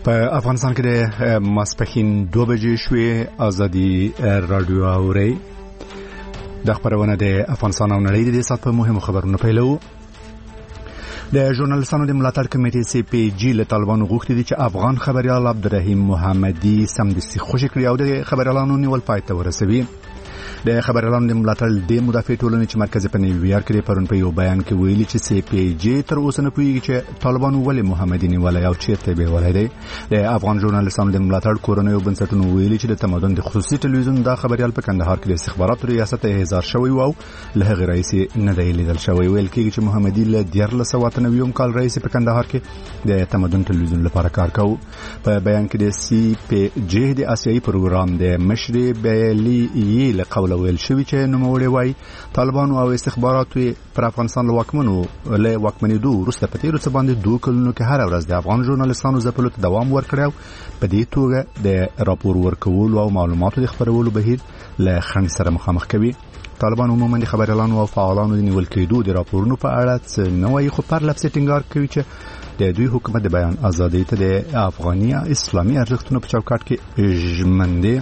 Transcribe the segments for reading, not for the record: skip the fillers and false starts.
په افغانستان کې د ماسپښین 2 بجې شوې ازادي رادیو اوري د خبرونه د افغانستان او نړۍ د سات په مهمو خبرونو پیلو. د ژورنالیستانو د ملاتړ کمیټې سی پی جی له طالبانو غوښتي دي چې افغان خبريال عبدالرحیم محمدي سمدستي خوشی کړی او د خبريالانو نیول پای ته ورسوي. د خبريالانو د ملاتړ د مدافع ټولنې چې مرکز په نیویارک کې پرون په یو بیان کې ویلي چې سی پی جی تر اوسه نه پوهیږي چې طالبانو ولې محمدي نیولای او چیرته به ولای دی. د افغان ژورنالیستانو د ملاتړ کورنۍ بنسټونو ویلي چې د تمدن د خصوصي ټلویزیون د خبريال په کندهار کې د استخباراتو ریاست احضار شوی او له هغه رئیس نه دی لیدل شوی. ویل کېږي چې محمدي له 1999 کال رئیس په کندهار کې د تمدن ټلویزیون لپاره کار کاوه. په بیان کې د سی پی جی د آسیایي پروګرام د مشر بیلی یې له قوله ویل شوی چې نوموړی وایي طالبانو او استخباراتو پر افغانستان له واکمنېدو وروسته په تیرو څه باندې 2 کلونو کې هر ورځ د افغان ژورنالیستانو ځپلو ته دوام ورکړی او په دې توګه د راپور ورکولو او معلوماتو د خپرولو بهیر له خنډ سره مخامخ کوي. طالبان عموما د خبريالانو او فعالانو د نیول کېدو د راپورونو په اړه څه نه وایي، خو پر لپس ټینګار کوي چې د دوی حکومت د بیان ازادۍ ته د افغاني اسلامي ارزښتونو په چوکاټ کې ژمن دی.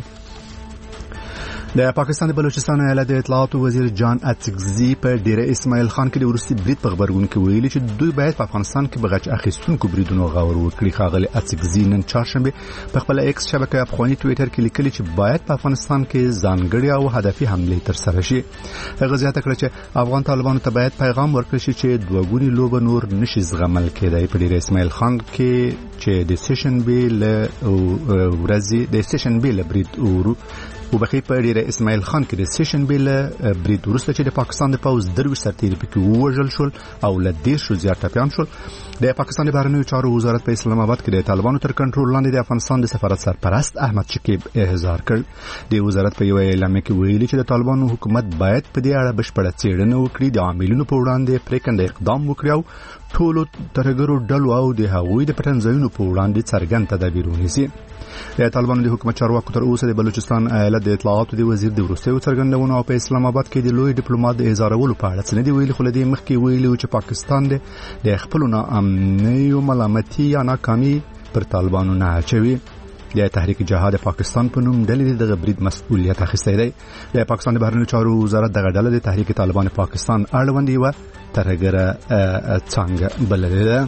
د پاکستان د بلوچستان ایالت د اطلاعات وزیر جان اتکزي په ډیره اسماعیل خان کې د ورستي برید په خبرګون کې ویلي چې دوی باید په افغانستان کې بغچ اخیستونکو بریدونو غور وکړي. خاغلی اتکزي نن چهارشنبه په خپل ایکس شبکه افغاني ټوئیټر کې لیکلي چې باید په افغانستان کې ځانګړي او هدفي حمله ترسره شي. هغه زیاته کړه چې افغان طالبانو ته باید پیغام ورکړي چې دوه ګونی لوبه نور نشي زغمل کېدای. په ډیره اسماعیل خان کې چې د سیشن بیل ورځي د سیشن بیل برید وبخې په ډیره اسماعیل خان کې د سیشن بیل برید وروسته چې د پاکستان د پوز دروي سرتیري پکې وژل شول او له 10 زیات ټپیان شول. د پاکستان د بهرنیو چارو وزارت په اسلام آباد کې د طالبانو تر کنټرول لاندې د افغانستان د سفارت سرپرست احمد شکیب احضار کړ. د وزارت په یو اعلامیه کې ویلي چې د طالبانو حکومت باید په دې اړه بشپړه څېړنه وکړي، د عاملینو په وړاندې پریکنده اقدام وکړي او ټولو ترګرو ډلو او د هغوی د پټنځایونو په وړاندې څرګند تدابیر ونیسي. د طالبانو د حکومت چارواکو تر اوسه د بلوچستان ایالت د اطلاعاتو د وزیر د وروستیو څرګندونو او په اسلام آباد کې د لوی ډیپلوماټ د اظهارولو په اړه څه نه دی ویلي، خو له دې مخکې ویلي چې پاکستان د خپل ناامنیو ملامتي یا ناکامي پر طالبانو نه اچوي. د تحریک جهاد پاکستان په نوم ډلې د برید مسؤلیت اخیستی دی. د پاکستان د بهرنیو چارو وزارت دغه ډله د تحریک طالبان پاکستان اړوند یوه ترګره څنګه بللې ده.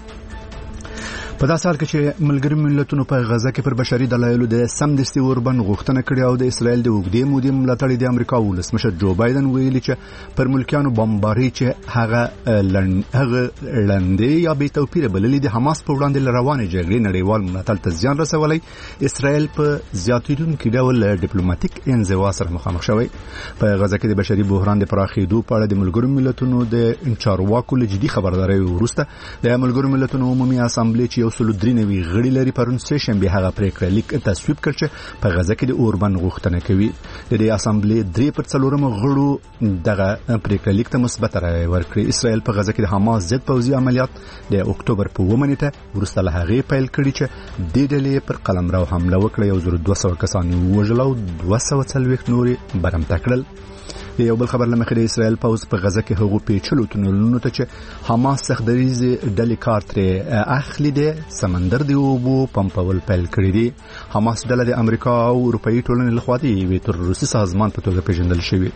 په داسې حال کې چې ملګري ملتونو په غزه کې پر بشري دلایلو د سمدستي اوربند غوښتنه کړې او د اسرائیل د اوږدې مودې ملاتړ د امریکا ولسمشر جو بایدن ویلي چې پر ملکیانو بمباري چې هغه لندې یا بې توپیره بللې د حماس په وړاندې روانې جګړې نړیوال ملاتړ ته زیان رسولی، اسرائیل په زیاتېدونکي ډول ډیپلوماټیک انزوا سره مخامخ شوی. په غزه کې د بشري بحران د پراخېدو په اړه د ملګرو ملتونو د چارواکو له جدي خبرداري وروسته د ملګرو ملتونو عمومي اسامبلې چې 93 غړي لري پرون سیشن به هغه پریکړه لیک تصویب کړ چې په غزه کې د اوربند غوښتنه کوي. د دې اسامبلې 3/4 غړو دغه پریکړه لیک ته مثبت رائے ورکړي. اسرائیل په غزه کې د حماس ضد پوځي عملیات د اکتوبر په 1 نیټه ورسته له هغه پیل کړي چې د ډلې پر قلمرو حمله وکړه، 1200 کسان وژل او 240 نور برمته کړل. یو بل خبر لمخې د اسرائیل پوز په غزه کې هغو پیچلو تونلونو ته چې حماس سختدریز ډلې کار ترې اخلي د سمندر د اوبو پمپول پیل کړی دي. حماس ډله د امریکا او اروپایي ټولنې لخوا د یوې تروریستي سازمان په توګه پیژندل شوی.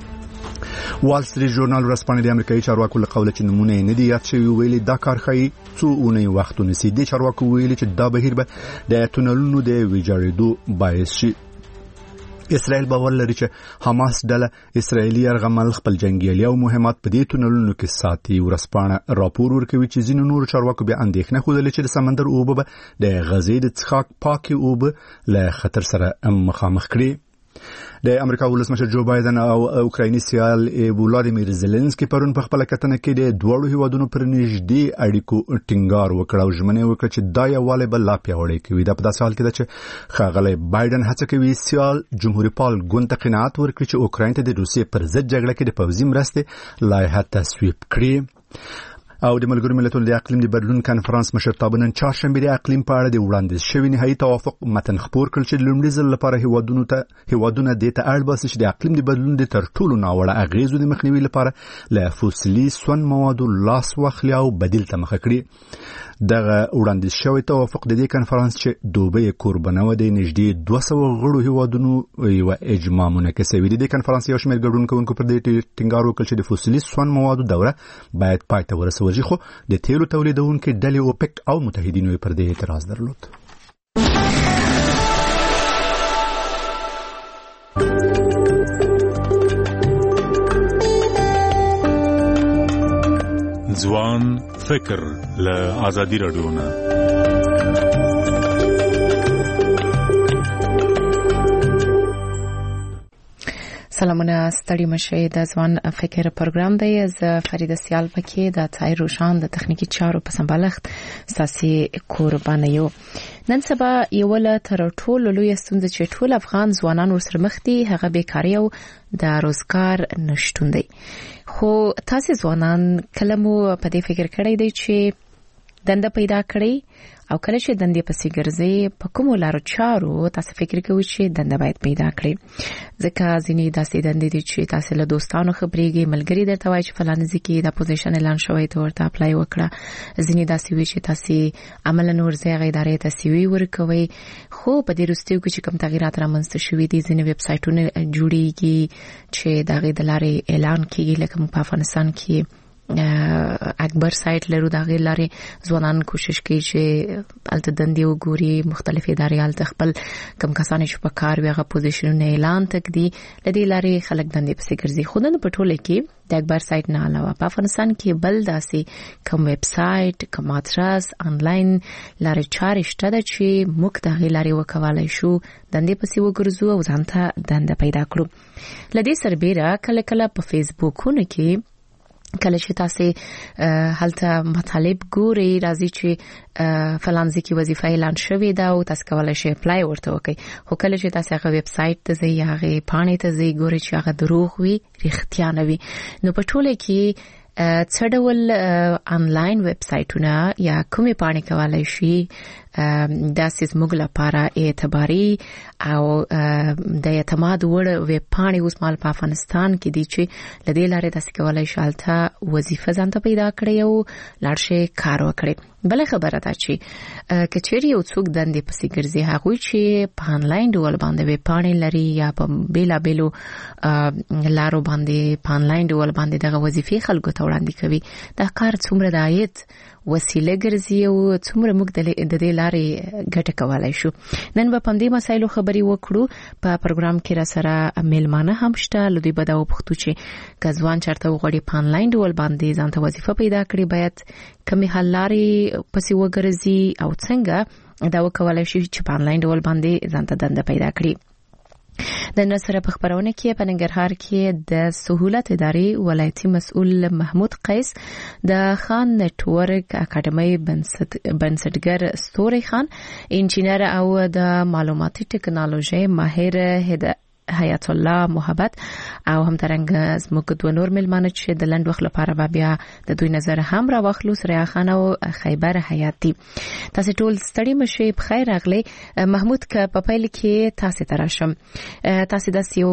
وال سټریټ ژورنال ورځپاڼه د امریکایي چارواکو له قوله چې نمونه نه دی یاد شوی ویلي دا کار ښایي څو اونۍ وخت ونیسي. د چارواکو ویلي چې دا بهیر به د تونلونو د ویجاړېدو باعث شي. اسرائیل باور لري چې حماس ډله اسرائیلي یرغمل خپل جنگیالي او مهمات په دې تونلونو کې ساتي. ورځپاڼه راپور ورکوي چې ځینو نورو چارواکو بیا اندېښنه ښودلې چې د سمندر اوبه به د غزې د څښاک پاکې اوبه له خطر سره مخامخ کړي. د امریکا ولسمشر جو بایدن او اوکرایني سیال ولادیمیر زيلنسکي پرون په خپل کتنه کې د دوړو هیوادونو پر نږدې اړیکو ټینګار وکړ او ژمنه وکړه چې دا یووالی به لا پیاوړی کوي. دا په داسې حال کې ده چې ښاغلی بایدن هڅه کوي سیال جمهوریت پال ګوند ته قناعت ورکړي چې اوکراین ته د روسیې پر ضد جګړه کې د پوځي مرستې لایحه تصویب کړي. او د ملګرو ملتونو د اقلیم د بدلون کانفرنس مشرتابه نن چهارشنبه د اقلیم په اړه د وړاندیز شوی نهایی توافق متن خپور کړ چې لومړي ځل لپاره هیوادونه د ته اړ باسي چې د اقلیم د بدلون د تر ټولو ناوړه اغیزو د مخنیوي لپاره له فوسیلي سون موادو لاس واخلي او بدیل ته مخه کړي. دغه وړاندیز شوی توافق د دې کانفرنس چې دوبه قربانه و د نږدې 200 غړو هیوادونو یو اجماع منعکسوي. د کانفرنس یو شمېر ګډونکو پر دې ټینګار وکړ چې د فوسیلي سون موادو دوره باید پای ته ورسوي، خو د تیلو تولیدونکو ډلې اوپک او متحدینو پر دې اعتراض درلود. ځوان فکر له آزادی رادیو نه. سلامونه، ستړي مشه. د ځوان فکر پروګرام دی. از فرید سیال پکې د تای روشان د تخنیکی چارو په سمبالښت ساسي قربانه یو. نن سبا یو له تر ټولو لوی ستونزه چې ټول افغان ځوانان ورسره مخ دي هغه بیکاری او د روزګار نشټون دی. خو تاسو ځوانان کله مو په دې فکر کړی دی چې دنده پیدا کړئ او کله چې دندې پسې ګرځي په کومو لارو چارو تاسو فکر کوئ چې دنده باید پیدا کړئ؟ ځکه ځینې داسې دندې دي چې تاسو له دوستانو خبرېږئ، ملګري درته وایي چې فلانه ځکه د پوزیشن اعلان شوی ته ورته اپلای وکړه. ځینې داسې وي چې تاسو عملاً ورځي غیدارې ته سیوی ورکوي. خو په دې وروستیو کې چې کوم تغیرات رامنځته شوي دي، ځینې ویب سایټونه جوړیږي چې د هغې د لارې اعلان کیږي. لکه په افغانستان کې اکبر سایت لرو، دا غیر لاري ځوانان کوشش کوي چې الته دندې وګوري، مختلف ادارې الته خپل کم کسان چې په کار وي هغه پوزیشنونه اعلان تکدي، لدې لاري خلک دندې پسې ګرځي. خو نن په ټوله کې د اکبر سایت نه علاوه په افغانستان کې بل داسې کوم ویب سایت، کوم ادرس، انلاین لاري چارې شته چې موږ د هغې لارې وکولای شو دندې پسې وګرځو او ځان ته دنده پیدا کړو. لدې سربیره کله کله په فیسبوکونو کې کله چې تاسو هلته مطالب ګوري راځي چې فلان ځکه وظیفه اعلان شوې ده او تاسو کولای شئ اپلای ورته وکړئ. خو کله چې تاسو هغه ویب سایت ته ځئ، هغه پاڼې ته ځئ، ګوري چې هغه دروغ وي، رښتیا نه وي. نو په ټوله کې څه ډول انلاین ویب سایټونه یا کومې پاڼې کولای شي داسې زموږ لپاره اعتباري او د اعتماد وړ ویب پاڼې اوس مال په افغانستان کې دي چې لدې لارې تاسو کولای شئ هلته وظیفه ځان ته پیدا کړئ او لاړ شئ کار وکړئ. بله خبره ده چې که چیرې یو څوک دندې پسې ګرځي، هغوی چې په انلاین ډول باندې ویب پاڼې لري یا په بیلابیلو لارو باندې په انلاین ډول باندې دغه وظیفې خلکو ته وړاندې کوي، دا کار څومره د عاید وسیله ګرځي او څومره موږ د دې لارې ګټه کولای شو. نن به په دې مسایلو خبرې وکړو. په پروګرام کې را سره میلمانه هم شته. لدی به دا وپوښتو چې که ځوان چېرته وغواړي په انلاین ډول باندې ځان ته وظیفه پیدا کړي، باید کومې حل لارې پسې وګرځي او څنګه دا وکولای شي چې په انلاین ډول باندې ځان ته دنده پیدا کړي. د نن سره په خبرونه کې په ننګرهار کې د سهولت ادارې ولایتي مسؤل محمود قیس، د خان نتورک اکاډمۍ بنسټګر ستوري خان، انجینر او د معلوماتي ټکنالوژي ماهر حیات الله محبت او همدارنګه زموږ دوه نور ملمانه چې د لنډ وخت لپاره بیا د دوی نظر هم را واخلو، سریا خان او خیبر حیاتي. تاسو ټول ستړي مشه، په خیر راغلی. محمود که په پیل کې تاسو تراشم، تاسو د یو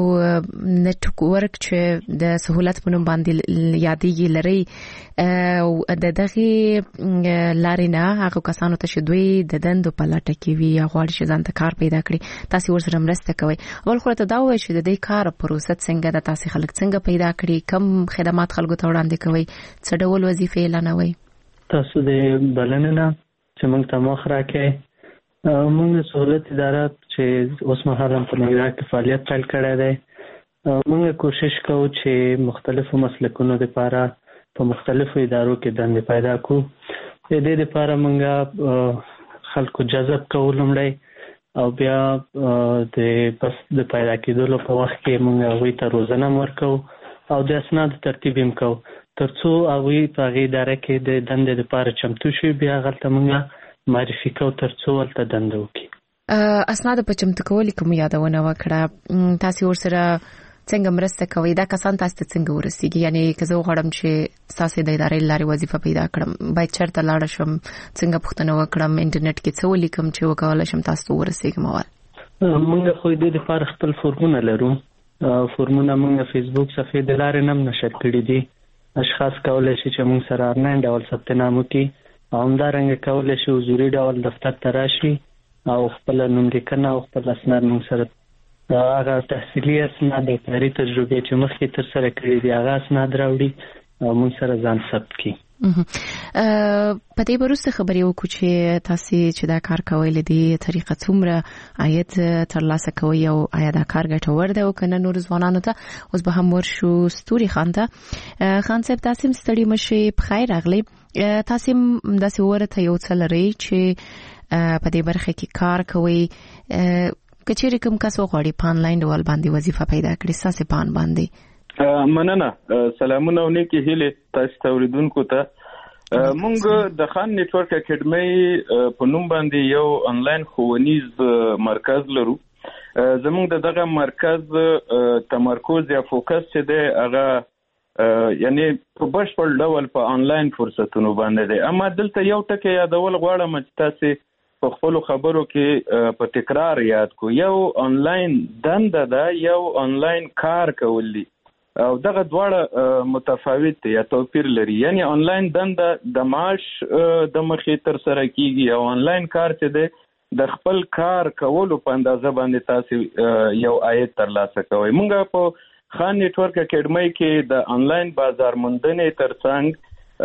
نتورک چې د سہولت په نوم باندې یادېږي لري او د دغه لارې نه هغه کسانو ته چې دوی د دندو په لټه کې وي یا غواړي چې ځان ته کار پیدا کړي، تاسو ورسره مرسته کوئ. اول خو ته دا وایي چې د دې کار پروسه څنګه ده، تاسو خلک څنګه پیدا کړي، کوم خدمات خلکو ته وړاندې کوي، څه ډول وظیفې اعلانوي؟ تاسو د بلنې نه چې موږ ته مخ راکړئ. موږ د سہولت اداره چې اوس مهال په ننګرهار کې فعالیت پیل کړی دی، موږ کوشش کوو چې مختلفو مسلکونو لپاره په مختلفو ادارو کې دندې پیدا کړو. د دې لپاره موږ خلکو جذب کوو لومړی، او بیا د پیدا کېدلو په وخت کې موږ هغوی ته روزنه ورکوو او د اسنادو ترتیب هم کوو ترڅو هغوی په هغې اداره کې د دندې لپاره چمتو شي. بیا هغلته موږ معرفي کوو ترڅو هلته دنده وکړي. اسناد په چمتو کولو کوم یادونه وکړه؟ تاسو ورسره څنګه مرسته کوي دا کسان تاسو ته څنګه ورسیږي یعنی که زه غواړم چې تاسو د ادارې لارې وظیفه پیدا کړم باید چیرته لاړ شم څنګه پوښتنه وکړم انټرنیټ کې څه ولیکم چې وکولای شم تاسو ته ورسیږم اول موږ خو د لپاره خپل فورمونه لرو فورمونه موږ فیسبوک صفحې د لارې نم نشر کړی دي اشخاص کولای شي چې موږ سره آنلاین ډول ثبت نام وکړي همدارنګه کولای شي حضوري ډول دفتر ته راشي او خپل نوم لیکنه او خپل اسناد موږ سره هغه تحصیلي اسناد د کاري تجربه چې مخکې تر سره کړی دي هغه اسناد راوړي او موږ سره ځان ثبت کړي په دې وروسته خبرې وکړو چې تاسو چې دا کار کوئ لدی طریقه څومره عاید ترلاسه کوي او آیا دا کار ګټور دی او کنه نور ځوانانو ته اوس به هم ورشو ستوري خان صاحب تاسو ستړي مشي بخیر راغلی تاسو داسې ورته یو څه لري چې په دې برخه کې کار کوي کچېرې کوم کس وغواړي په آنلاین ډول باندې وظیفه پیدا کړي تاسو په باندې مننه سلامونه او نیکی هیله تاسو ته اوریدونکو ته مونږ د خان نتورک اکیډمي په نوم باندې یو آنلاین ښوونیز مرکز لرو زموږ دغه مرکز تمرکز یا فوکس چې دی هغه یعنی په بشپړ ډول په آنلاین فرصتونو باندې دی اما دلته یو ټکی یادول غواړم چې تاسو په خپل خبرو کې په تکرار یاد کو یو آنلاین دنده ده یو آنلاین کار کول دي او دغه دواړه متفاوت دي یا توپیر لري یعنی آنلاین دنده د معاش د مخې تر سره کیږي او آنلاین کار چې ده د خپل کار کولو په اندازه باندې تاسو یو عاید ترلاسه کوئ مونږ په خان نتورک اکیډمي کې د آنلاین بازار موندنې ترڅنګ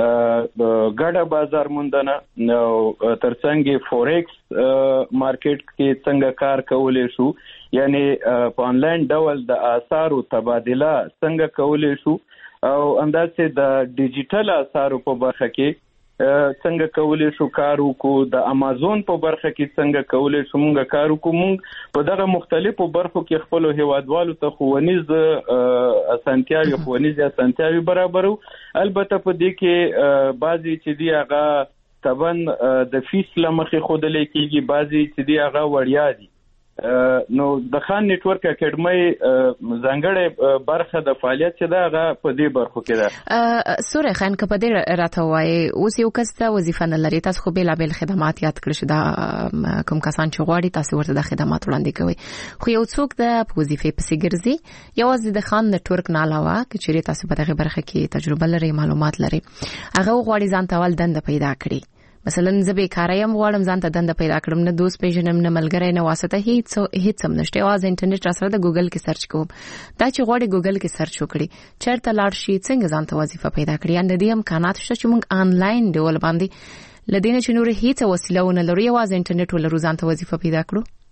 ګډه بازار موندنه او ترڅنګ فورکس مارکیټ کې څنګه کار کولای شو یعنی په آنلاین ډول د اسعارو تبادله څنګه کولای شو او اندازې د ډیجیټل اسعارو په برخه کې څنګه کولای شو کار وکړو د امازون په برخه کې څنګه کولای شو موږ کار وکړو موږ په دغه مختلفو برخو کې خپل هیوادوالو ته ښوونیز اسانتیاوي ښوونیز اسانتیاوي برابرو البته په دې کې بعضي چې دی هغه طبعا د فیس لمخې خودلې کېږي بعضي چې دی هغه وړیا دي نو د خان نتورک اکیډمي ځانګړې برخه د فعالیت چې دا هغه په دې برخو کې ده سورې خان که په دې راته وایي اوس یو کس ته وظیفه نه لري تاسو خو بېلابېل خدمات یاد کړئ چې دا کوم کسان چې غواړي تاسو ورته د خدمات وړاندې کوئ خو یو څوک د وظیفې پسې ګرځي یوازې د خان نتورک نه علاوه که چیرې تاسو په دغه برخه کې تجربه لرئ معلومات لرئ هغه غواړي ځان ته ول دنده پیدا کړي مثلا زه به کارایم غواړم ځان ته دنده پیدا کړم نه دوست پیژنم نه ملګری نه واسطه هیڅ هم نشته واز انټرنیټ را سره د ګوګل کې سرچ کوم دا چې غواړي ګوګل کې سرچ وکړي چیرته لاړ شي څنګه ځان ته وظیفه پیدا کړي ان د دې امکانات شته چې موږ آنلاین ډول باندې لدینه چې نور هیڅ وسیله ونه لرو واز انټرنیټ ولرو ځان ته وظیفه پیدا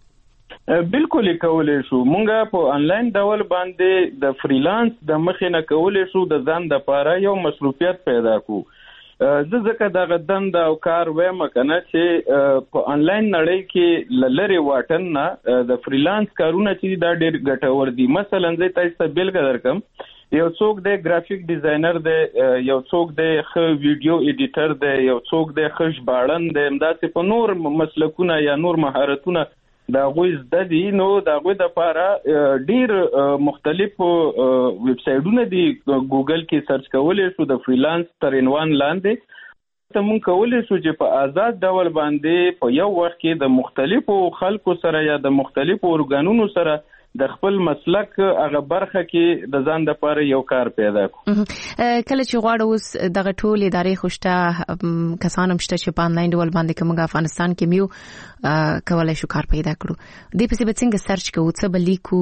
کړو بالکل کولای شو مونږه په آنلاین ډول باندې د فریلانس د مخې نه کولای شو د ځان د لپاره یو مصروفیت پیدا کو زه ځکه دغه دنده او کار وایم کنه چې په آنلاین نړۍ کې لری واټن نه د فریلانس کارونه چې دا ډېر ګټور دي مثلا زه تاسو ته بیلګه درکم یو څوک د ګرافیک ډیزاینر دی یو څوک د ویډیو ایډیټر دی یو څوک د ژباړن دی همداسې په نور مسلکونه یا نور مهارتونه دا غوي زده دي نو دا غوي د لپاره ډیر مختلف ویب سایټونه دي ګوګل کې سرچ کولای شو د فریلانس تر عنوان لاندې ته مونږ کولای شو چې په آزاد ډول باندې په یو وخت کې د مختلفو خلکو سره یا د مختلفو ارګانونو سره د خپل مسلک هغه برخه کې د ځان د لپاره یو کار پیدا کو کله چې غواړو اوس دغه ټول ادارې خوشته کسان هم شته چې په آنلاین ډول باندې کوم افغانستان کې میو کولای شو کار پیدا کړو دې په څه څنګه سرچ کوو څه بلیکو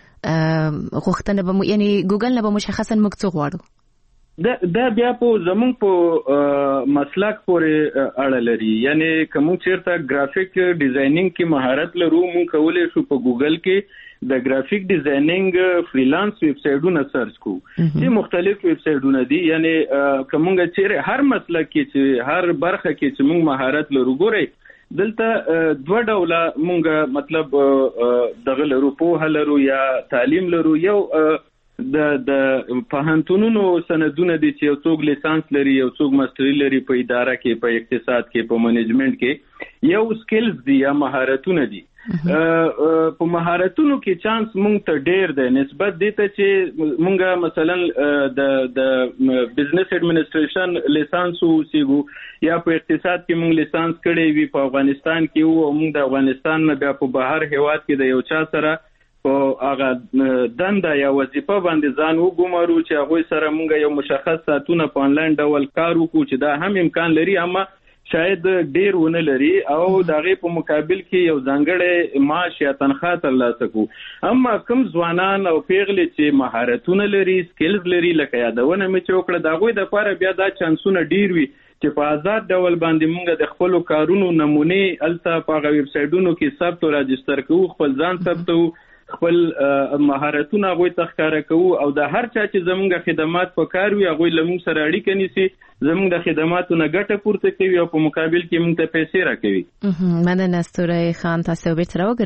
غوښتنه به یعنی ګوګل نه به مشخصا موږ څه غواړو دا بیا په زمون په مسلک پورې اړه لري یعنی کوم چیرته ګرافیک ډیزاینینګ کې مهارت لرو مونږ کولای شو په ګوګل کې د ګرافیک ډیزاینینګ فریلانس ویب سایټونه سرچ کو چې مختلف ویب سایټونه دي یعنی کومه چیرې هر مسلک کې چې هر برخه کې چې موږ مهارت لرو ګورئ دلته دوه ډوله موږ مطلب دغه لرو په لرو یا تعلیم لرو یو د پوهنتونونو سندونه دي چې یو څوک لیسانس لري یو څوک ماستری لري په اداره کې په اقتصاد کې په منیجمنت کې یو سکلز دي یا مهارتونه دي په مهارتونو کې چانس مونږ ته ډیر دی نسبت دي ته چې مونږه مثلا د بزنس اډمنستریشن لیسانس وسیګو یا په اقتصاد کې مونږ لیسانس کړی وي په افغانستان کې او مونږ د افغانستان نه بیا په بهر هیواد کې د یو چا سره په هغه دنده یا وظیفه باندې ځان وګمارو چې هغه سره مونږ یو مشخص ساعتونه په انلاین ډول کار وکړو چې دا هم امکان لري اما شاید ډیر ونه لري او دغه په مقابل کې یو ځانګړی معاش یا تنخواه ترلاسه کوو. اما کوم ځوانان او پیغلې چې مهارتونه لري سکلز لري لکه یادونه مې چې وکړه دا غوي د لپاره بیا دا چانسونه ډیر وي چې په آزاد ډول باندې موږ د خپل کارونو نمونه الته په ویب سایټونو کې ثبت او راجستر کوو خپل ځان ثبتو خپل مهارتونه غوي تخکاره کوو او د هر چا چې زموږ خدمات په کار وي غوي لمون سره اړیکه نیسي زموږ د خدماتو نه ګټه پورته کوي او په مقابل کې موږ ته پیسې راکوي. مننه ستوري خان تاسو به تر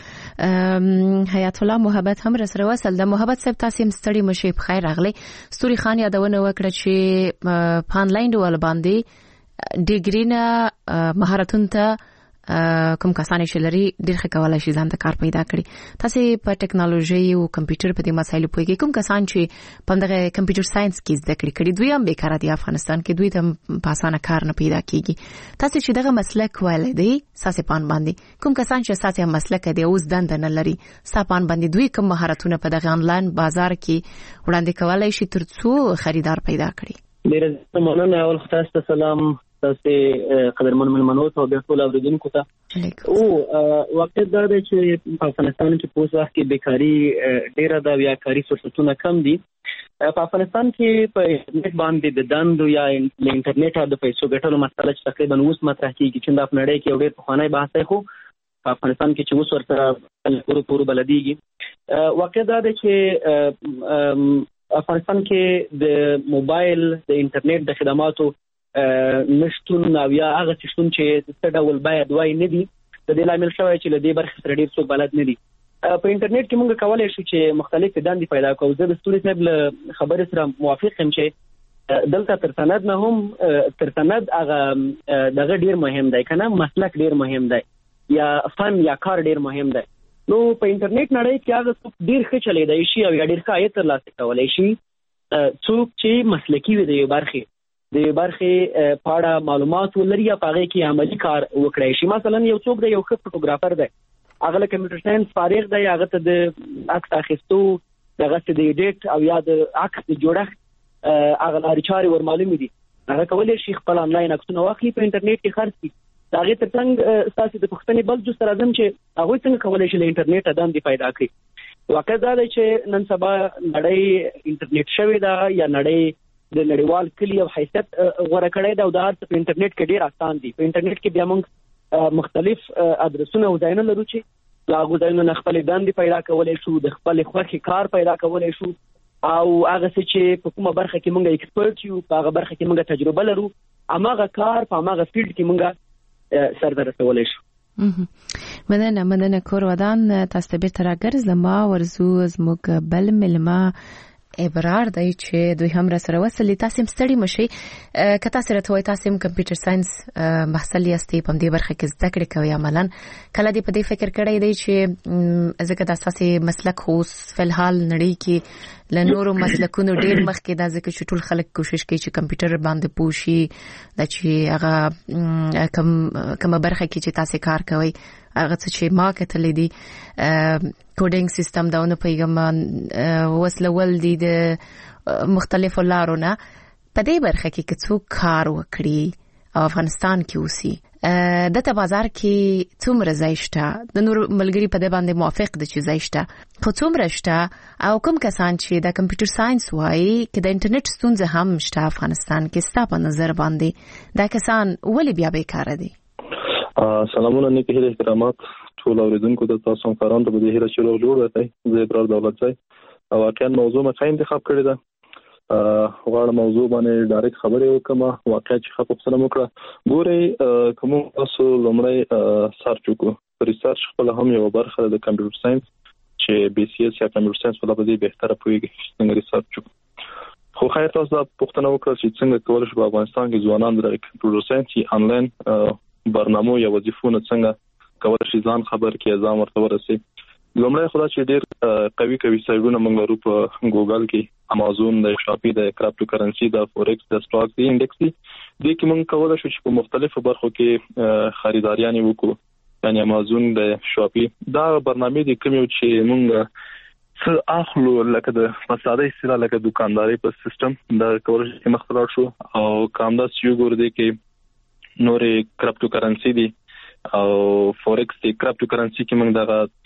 وګرځم حیات الله محبت هم سره وصل د محبت صاحب تاسو مستړي مشي په خیر راغلي. ستوري خان یادونه وکړه چې په انلاین ډول باندې ډیګری نه مهارتونه ته کوم کسان چې لري ډیر ښه کولای شي ځان ته کار پیدا کړي. تاسو په ټیکنالوژي او کمپیوټر په دې مسایلو پوهیږئ کوم کسان چې په دغه کمپیوټر ساينس کې زده کړې دوی هم بیکاره دي افغانستان کې دوی ته په اسانه کار نه پیدا کیږي. تاسو چې دغه مسلک ولدي ساسپان باندې کوم کسان چې ساسي مسلک دی اوس دند نه لري ساپان باندې دوی کوم مهارتونه په دغه انلاین بازار کې وړاندې کولای شي ترڅو خریدار پیدا کړي. ډیر مننه اول خاصه سلام تاسو قدرمن ملمنو ته بیا ټول اوریدونکو ته او وخت دا دی چې په افغانستان کې په وخت کې بیکاری ډیره ده یا کاري فرصتونه کم دي. په افغانستان کې په انټرنیټ باندې د دندو یا انټرنیټ د پیسو ګټلو مسله چې تقریبا اوس مطرح کیږي چې د افغانستان کې ډېر پخوانی بحث دی خو په افغانستان کې چې اوس ورته پورو بلديږي. واقع دا دی چې افغانستان کې د موبایل د انټرنیټ د خدماتو نشټون او یا هغه څه چې څه ډول باید وای نه دي د دې لامل شوی چې لدې برخه سره ډیر څوک بلد نه دي. په انټرنیټ کې موږ کولای شو چې مختلف دندې پیدا کوو. زه د ستوري صاحب له خبرې سره موافق یم چې دلته تر سند نه هم تر سند هغه دغه ډیر مهم دی کنه مسلک ډیر مهم دی یا فن یا کار ډیر مهم دی. نو په انټرنیټ نړۍ کې هغه څوک ډیر ښه چلیدای شي او ډیر ښه عاید ترلاسه کولای شي څوک چې مسلکی وي د برخه په اړه معلومات ولري یا په هغه کې عملی کار وکړي شي. مثلا یو څوک دی یو ښه فوټوګرافر دی هغه له کمپیوټر ساينس فارغ دی هغه ته د عکس اخیستو هغه ته د ایډیټ او یا د عکس جوړښت هغه لارې چارې ور معلومې دي هغه کولای شي خپل انلاین عکسونه واخلي په انټرنیټ کې خرڅ کړي. هغه ترڅنګ تاسو د پښتنې بل جو سره ځم چې هغه څنګه کولای شي له انټرنیټ ادم دی پیدا کړي. واقع دا دی چې نن سبا نړۍ انټرنیټ شوی دا یا نړۍ د نړیوال کلی او حیثیت غوړه کړی دا او د هر څه په انټرنیټ کې ډیر آسان دي. په انټرنیټ کې بیا موږ مختلف ادرسونه او ځایونه لرو چې هغه ځایونه خپل دندې پیدا کولای شو د خپل خوښي کار پیدا کولای شو او هغه څه چې په کومه برخه کې موږ ایکسپرت یو په هغه برخه کې موږ تجربه لرو هغه کار په هغه فیلډ کې موږ سر رسولای شو. مننه کور ودان تاسو به تر ګرځما ورزو زموږ بل ملما ابرار دی چې دوی هم را سره وصلي. تاسو مستړي مشي کته سره توي تاسو کمپیوټر ساينس محصل یاستئ په دې برخه کې زده کړې کوي عملاً کله دې په دې فکر کړی دی چې ځکه د اساسي مسلک خو فلحال نړۍ کې له نورو مسلکونو ډیر مخکې دا ځکه چې ټول خلک کوشش کوي چې کمپیوټر باندې پوښي د چې هغه کوم برخه کې چې تاسو کار کوي هغه چې ما کتلې دي کوډینګ سیستم داونه پیغام وسلول دي د مختلفو لارونه په دې برخه کې څوک کار وکړي او افغانستان کې اوسي د ته بازار کې څومره ځای شته د نور ملګری په دې باندې موافق دي چې ځای شته خو څومره شته او کوم کسان چې د کمپیوټر ساينس وایي چې د انټرنیټ ستونزه هم شته افغانستان کې ستاسو په نظر باندې دا کسان ولې بیا بیکاره دي؟ سلامونه نیکه هیله احترامات ټول اوریدونکو ته تاسو هم کاران ته به هیله چې جوړ راځي زه ابرار دولت ځای او واقعا موضوع ما څنګه انتخاب کړی ده غواړم موضوع باندې ډایرکټ خبرې وکم واقعا چې خپل سره وکړه ګوري کوم تاسو لومړی سرچ وکړو ریسرچ خپل هم یو برخه د کمپیوټر ساينس چې بي سي اس یا کمپیوټر ساينس په لابد بهتره پوهیږي څنګه ریسرچ وکړو خو خیر تاسو د پښتنو وکړه چې څنګه کولای شي په افغانستان کې ځوانان د کمپیوټر ساينس انلاین برنامه یا وظیفونه څنګه کول شي ځان خبر کې ځان ورته ورسي. لومړی خو دا چې ډېر قوي سایټونه موږ لرو په ګوګل کې، امازون د شاپي د کریپټو کرنسي د فورکس د سټاک د انډکس دي کې موږ کولای شو چې په مختلفو برخو کې خریداریان وکړو. یعنی امازون د شاپي دا برنامه دي کوم چې موږ څه اخلو لکه د مساده استلا لکه دکانداري په سیستم دا کولای شي مختلف شو او کامدا سیو ګور دي کې نورې کریپټو کرنسي دي او فورکس د کریپټو کرنسي کې موږ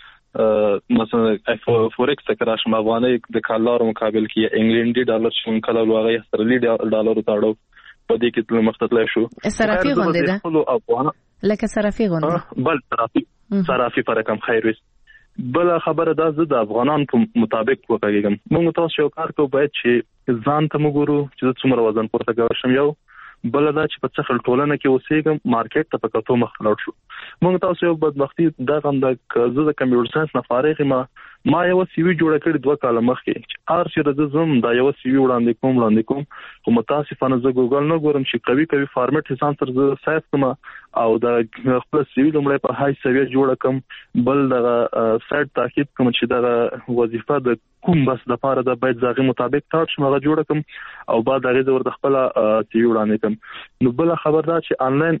دا مثلا فورکس تکراش افغاني د کالر مقابل کې انګلندي ډالر شون کله لوغه استرالي ډالر تاړو په دې کې تل مختلف شو. صرافي غونډه ده لکه صرافي غونډه بل صرافي فرق هم خیر وي. بل خبره دا زه د افغانان په مطابق وکړم. موږ تاسو یو کار کوو باید چې ځان ته وګورو چې څومره وزن پورته کوي شم. یو بل دا چې په څخل ټولنه کې اوسېږم مارکیټ ته په کتو مخلوط شو. موږ تاسو یو بدبختی دا غم د زه د کمپیوټر ساينس نه فارغ ما یو سی وی جوړ کړی 2 کال مخکې. ار چې د زم دا یو سی وی وړاندې کوم خو متاسفانه زه ګوګل نه ګورم چې قوي فارمټ حساب تر زه سایز کوم او د خپل سی وی لمړی په هاي سوي جوړ کوم. بل د سایت تاکید کوم چې دا وظیفه د کوم بس د پاره د باید ځای مطابق تاج مغه جوړ کوم او بعد هغه د ورته خپل سی وی وړاندې کوم. نو بل خبر دا چې انلاین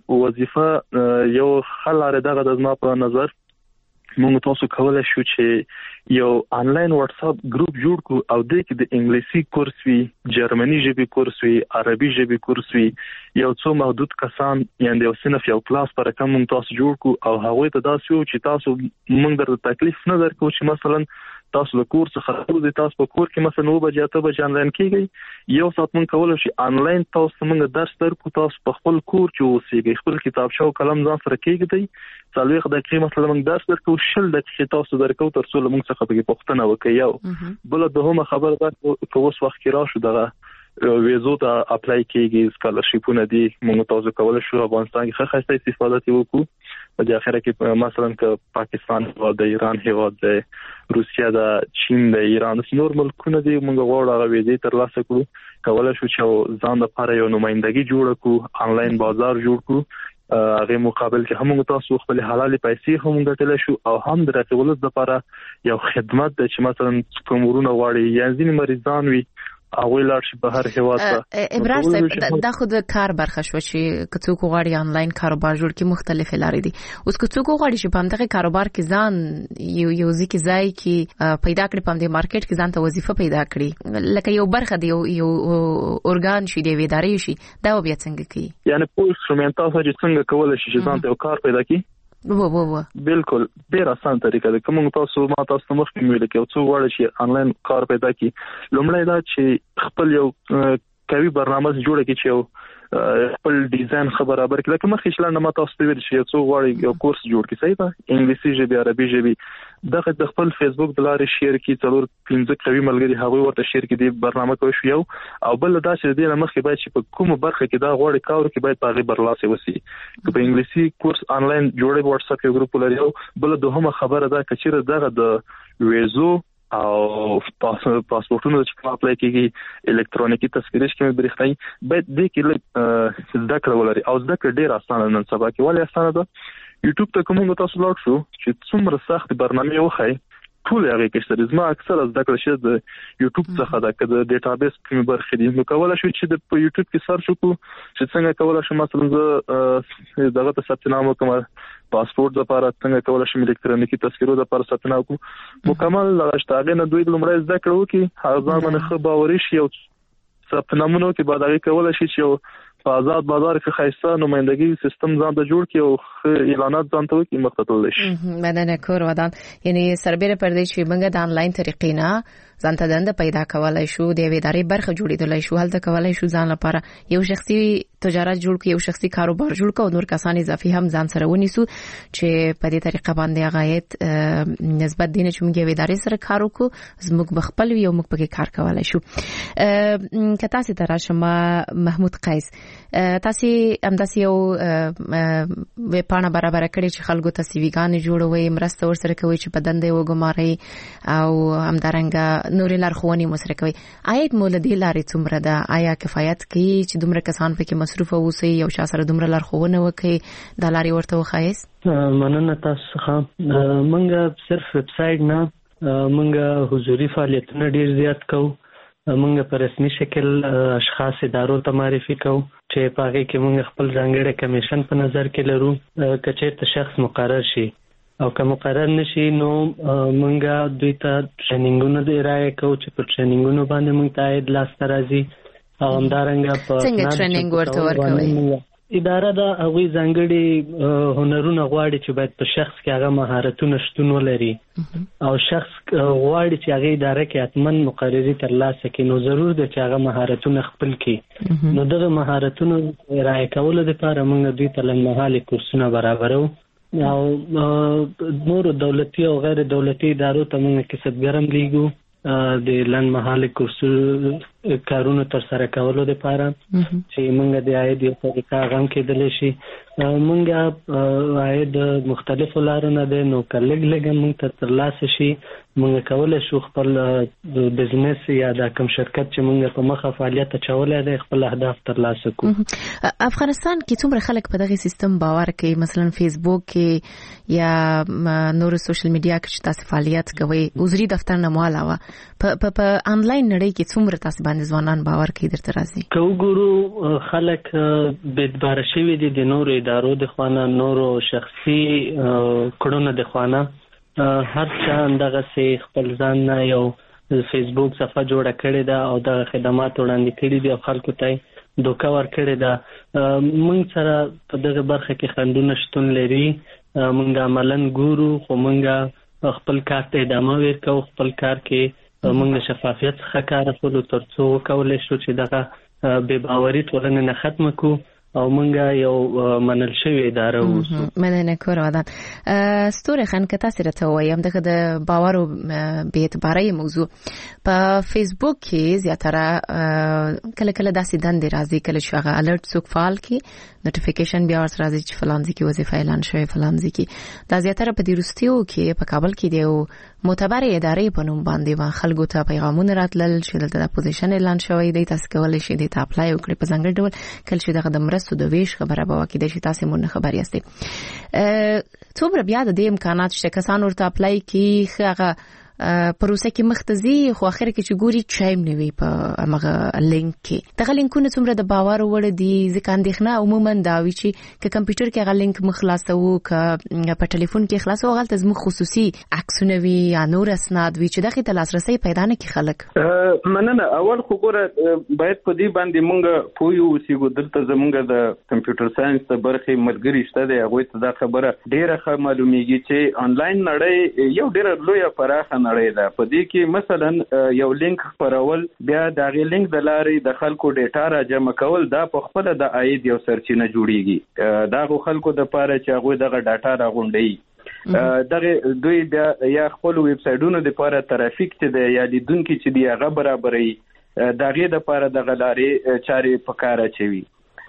وظیفه یو خلاره دغه د ما په نظر موږ تاسو کولای شو چې یو انلاین واتس اپ ګروپ جوړ کو او د کې د انګلیسي کورس وی، جرمني ژبې کورس وی، عربي ژبې کورس وی، یو څو محدود کسان یعنی یو صنف یو کلاس پر کوم موږ تاسو جوړ کو او هغه ته دا سو چې تاسو موږ در تکلیف نه درکو چې مثلا تاسو له کورس څخه د تاسو په کور کې مثلا 9 بجې ته به انلاین کیږي یو سات موږ کولای شي انلاین تاسو موږ درس درکو تاسو په خپل کور کې اوسېږئ خپل کتاب شو قلم ځان سره کېږئ څلويخ دقیقې مثلا موږ درس درکو 10 دقیقې تاسو درکو تر څو موږ څخه په پښتنه وکړو. یو بل دغه خبره ده چې اوس وخت کې راشو دغه ویزو ته اپلای کیږي سکالرشیپونه دي موږ تاسو کولای شو افغانستان کې خاصه استفاده وکړو. په اخر کې مثلا ک پاکستان او د ایران هیواد د روسیا د چین د ایران نور ملکونه دي موږ غواړو ویزې ترلاسه کړو. کولای شو چې ځان لپاره یو نمائندګي جوړ کړو انلاین بازار جوړ کړو. هغه مقابل کې هم تاسو خپل حلال پیسې هم ګټل شو او هم د راتلولو لپاره یو خدمت د چې مثلا کومورونه غواړي یا ځینې مریضان وي او ولر شي په هر هیواد ته ابراز صاحب دا خود کار برخه شو چې کڅوک غواړي انلاین کاروبار جوړ کې مختلف لارې دي. اوس کڅوک غواړي چې په همدغه کاروبار کې ځان یو ځکه ځای کې پیدا کړي په دې مارکیټ کې ځان ته وظیفه پیدا کړي لکه یو برخه دی یو اورګان شي دی ادارې شي دا بیا څنګه کوي یعنی په انسټرومنټال چې څنګه کولای شي چې ځان ته کار پیدا کړي. بالکل ډیر آسان طریقه ده. کوم تاسو ما تاسو مخکې ویل کې او څو وړ شي انلاین کار پیدا کی لومړی دا چې خپل یو کوي برنامه جوړه کی چې خپل ډیزاین برابر کړي. لکه مخکې شلنه ما تاسو ته ویل چې څو وړ یو کورس جوړ کی صحیح ده انګلیسي ژبه عربي ژبه دغه د خپل فیسبوک د لارې شیر کی څلور 15 کوي ملګری هغه ورته شیر کی دی برنامه کوي شو او بل دا چې د مخکې باید چې په کومه برخه کې دا غوړي کار کې باید پاغي برلاسه وسی. په انګلیسي کورس انلاین جوړي واتس اپ یو ګروپ لري او بل دوهمه خبره ده چې دغه د ویزو او پاسپورتونو چې کوم اپلای کیږي الکترونیکی تصویرش کې برېښنايي باید د کې زده کړه ولري او زده کړه ډیر اسانه نن سبا کې ولې اسانه ده. یوټیوب ته کومه تاسو لاړ شو چې څومره سخت برنامه وخی ټول هغه کې شته. زما اکثر زده کړه شې د یوټیوب څخه د ډیټابیس کوم برخې دي. نو کولای شو چې په یوټیوب کې سرچ وکړو چې څنګه کولای شم مثلا دغه ته ثبت نام وکم پاسپورت لپاره څنګه کولای شم الکترونیکی تصویرو لپاره ثبت نام وکړو مکمل لاشتاغه نه دوی لمړی زده کړو کې هغه باندې خو باوري شي او ثبت نامونو کې بعد هغه کولای شي چې په آزاد بازار کې خاصه نمائندګي سیستم ځان ته جوړ کړي او اعلانات ځان ته وکړي مختلف شي. مننه کور ودان یعنی سربېره پر دې چې موږ د انلاین طریقې نه ځان ته دنده پیدا کولای شو د ادارې برخه جوړېدلای شو هلته کولای شو ځان لپاره یو شخصي تجارت جوړ کړي یو شخصي کاروبار جوړ کړي او نور کسان اضافي هم ځان سره ونیسو چې په دې طریقه باندې غایت نسبت دینه چې موږ ادارې سره کار وکړو زموږ بخپل یو موږ پکې کار کولای شو. کته سي تر شمه محمود قیس تاسو همداسې یو وپاڼه برابر کړی چې خلکو ته سیویګان جوړوي مرسته ورسره کوي چې بدن دی وګماري او همدارنګه نورې لارښوونې مو سره کوي آیا مو له دې لارې څومره ده آیا کفایت کوي چې دومره کسان پکې مصروف اوسي یو شا سره دومره لارښوونه وکړي د لارې ورته وخایست مننه تاسو څخه مونږ صرف ویب سټ نه مونږ حضوري فعالیتونه ډیر زیات کوو مونږ په رسمي شکل اشخاص ادارو ته معرفي کوو چې په هغه کې مونږ خپل ځانګړی کمیشن په نظر کې لرو که چېرته شخص مقرر شي او که مقرر نشي نو مونږ دوی ته ټریننګونه د ارائه کوو چې په ټریننګونو باندې مونږ ته عاید لاسته راځي او همدارنګه په څنګه ټریننګ ورته ورکوي اداره دا هغه ځانګړي هنرونه غواړي چې باید په شخص کې هغه مهارتونه شتون ولري او شخص غواړي چې هغه اداره کې حتمن مقرری ترلاسه کړي نو ضرور ده چې هغه مهارتونه خپل کړي نو دغه مهارتونه ارائه کول لپاره موږ دوی ته لنډمهاله کورسونه برابرو او نور دولتي او غیر دولتي ادارو ته موږ کسبګرم لیږو د لنډمهاله کورسونو کارونو تر سره کولو لپاره چې موږ د عاید یو طریقه غم کېدل شي موږ عاید مختلفو لارو نه ده نو کلګ لګ موږ ته ترلاسه شي موږ کولای شو خپل بزنس یا د کوم شرکت چې موږ په مخه فعالیت چولای دی خپل اهداف ترلاسه کوو افغانستان کې څومره خلک په دغه سیستم باور کوي مثلا فیسبوک کې یا نور سوشل میډیا کې چې تاسو فعالیت کوي وزري دفتر نه مو علاوه په انلاین نړۍ کې څومره تاسو باندې ځوانان باور کوي درته راځي کو ګورو خلک بدبار شوی دي د نورو ادارو د خوانه نورو شخصي کړهونه د خوانه هر چا اندغه سي خپل ځان نه یو فیسبوک صفحه جوړه کړې ده او د خدمات وړاندې کړې دي او خلکو ته دوکه ور کړې ده موږ سره په دغه برخه کې خندونه شتون لري موږ عملاً ګورو خو موږ خپل کار ته ادامه ورکوو خپل کار کې موږ شفافیت څخه کار اخلو ترڅو وکولای شو چې دغه بې باوري ټولنه نه ختم کړو او مونږه یو منل شوی اداره اوسو مننه کوم ودان ستوره خان که تاسو راته وایم دغه د باور او بې اعتبارۍ موضوع په فیسبوک کې زیاتره کله کله داسې دندې راځي کله چې هغه الرټ څوک فعال کی نوټیفیکیشن بیا ورسره راځي چې فلان ځکه وظیفه اعلان شوی فلان ځکه دا زیاتره په دیروستیو کې په کابل کې دی معتبر ادارې په نوم باندې و خلکو ته پیغامونه راتلل چې دلته د پوزیشن اعلان شوی دی تاسو کولای شئ د اپلای وکړئ په ځانګړي ډول کله چې دغه د مرستو د ویش خبره به وکړي چې تاسو مونږ خبر یاستئ څومره بیا د امکانات شته کسان ورته اپلای کی هغه پروسه کې مختزي خو اخر کې چې ګوري چایم نیوي په هغه لینک کې دغه لینکونه څومره د باور وړ دي ځکه اندېښنه عموما دا وی چې ک کمپیوټر کې هغه لینک مخلاصو ک په ټلیفون کې خلاصو غلط زمو خصوصي عکسونه وی یا نور اسناد وی چې دغه تلاسرسي پیدا نه کی خلک مننه اول خو ګوره باید په دې باندې مونږ پویو سیګو دلته زمونږ د کمپیوټر ساينس د برخې ملګری شته دی هغه ته دا خبره ډیره ښه معلومیږي چې انلاین نړۍ یو ډیره لوی پراخه نړۍ ده په دې کې مثلا یو لینک خپرول بیا د غي لینک د لارې د خلکو ډیټا را جمع کول دا په خپل د عاید یو سرچینه جوړیږي دا خلکو د پاره چې هغه دغه ډاټا راغونډي دغه دوی بیا یا خپل ویب سټونو د پاره ترافیک ته د یا لیدونکو چې دی هغه برابرې دغه د پاره د غلارې چاري پکاره چوي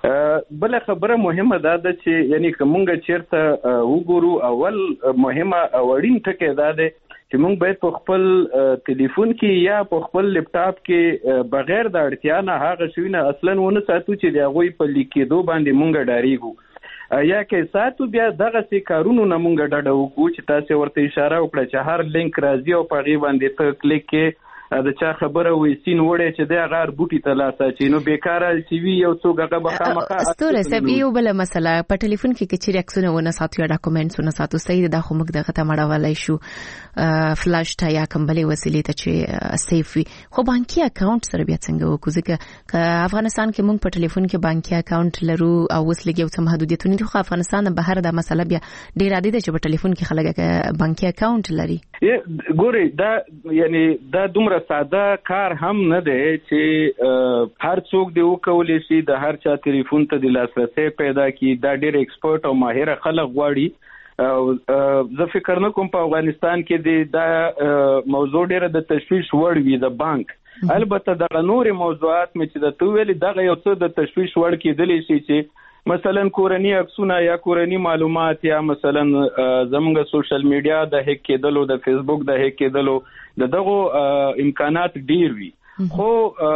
بل خبره مهمه ده چې یعنی کومګه چیرته وګورو اول مهمه اورین ټکی ده چې موږ باید په خپل ټلیفون کې یا په خپل لپټاپ کې بغیر د اړتیا نه هغه شوینه اصلا ونه ساتو چې د غوي په لیکېدو باندې موږ ډاریږو یا کې ساتو بیا دغه سي کارونو نه موږ ډډه وکړو چې تاسو ورته اشاره وکړه چې هر لینک راځي او په غي باندې ته کلیک کې د چا خبره وې سین وړي چې د غار بوټي ته لاسه چې نو بیکاره سی وی یو څوک هغه بخامخه ستوره سب یو بل مسله په ټلیفون کې چې ریاکشن ونه ساتو یا ډاکومېنټس ونه ساتو صحیح د خو موږ دغه ته مړولای شو فلاش ته یا کمبلې وسیلې ته چې سیف وي خو بانکي اکاونټ سره بیا څنګه وکړو ځکه افغانستان کې موږ په ټلیفون کې بانکي اکاونټ لرو او اوس لګي یو څه محدودیتونه دي خو افغانستان بهر د مسله بیا ډیر عادي ده چې په ټلیفون کې خلک بانکي اکاونټ لري ګوري دا یعنی دا دومره ساده کار هم نه دی چې هر څوک دی وکولای شي د هر چا ټلیفون ته د لاسرسي پیدا کی دا ډیر ایکسپرت او ماهر خلک غواړي زه فکر نه کوم په افغانستان کې دا موضوع ډیره د تشویش وړ وي د بانک البته د نوري موضوعات مې چې د تویل دغه یو څه د تشویش وړ کېدلی شي چې مثلا کورنی عکسونه یا کورنی معلومات یا مثلا زموږ سوشل میډیا د هک کېدلو د فیسبوک د هک کېدلو دغه امکانات ډیر وي خو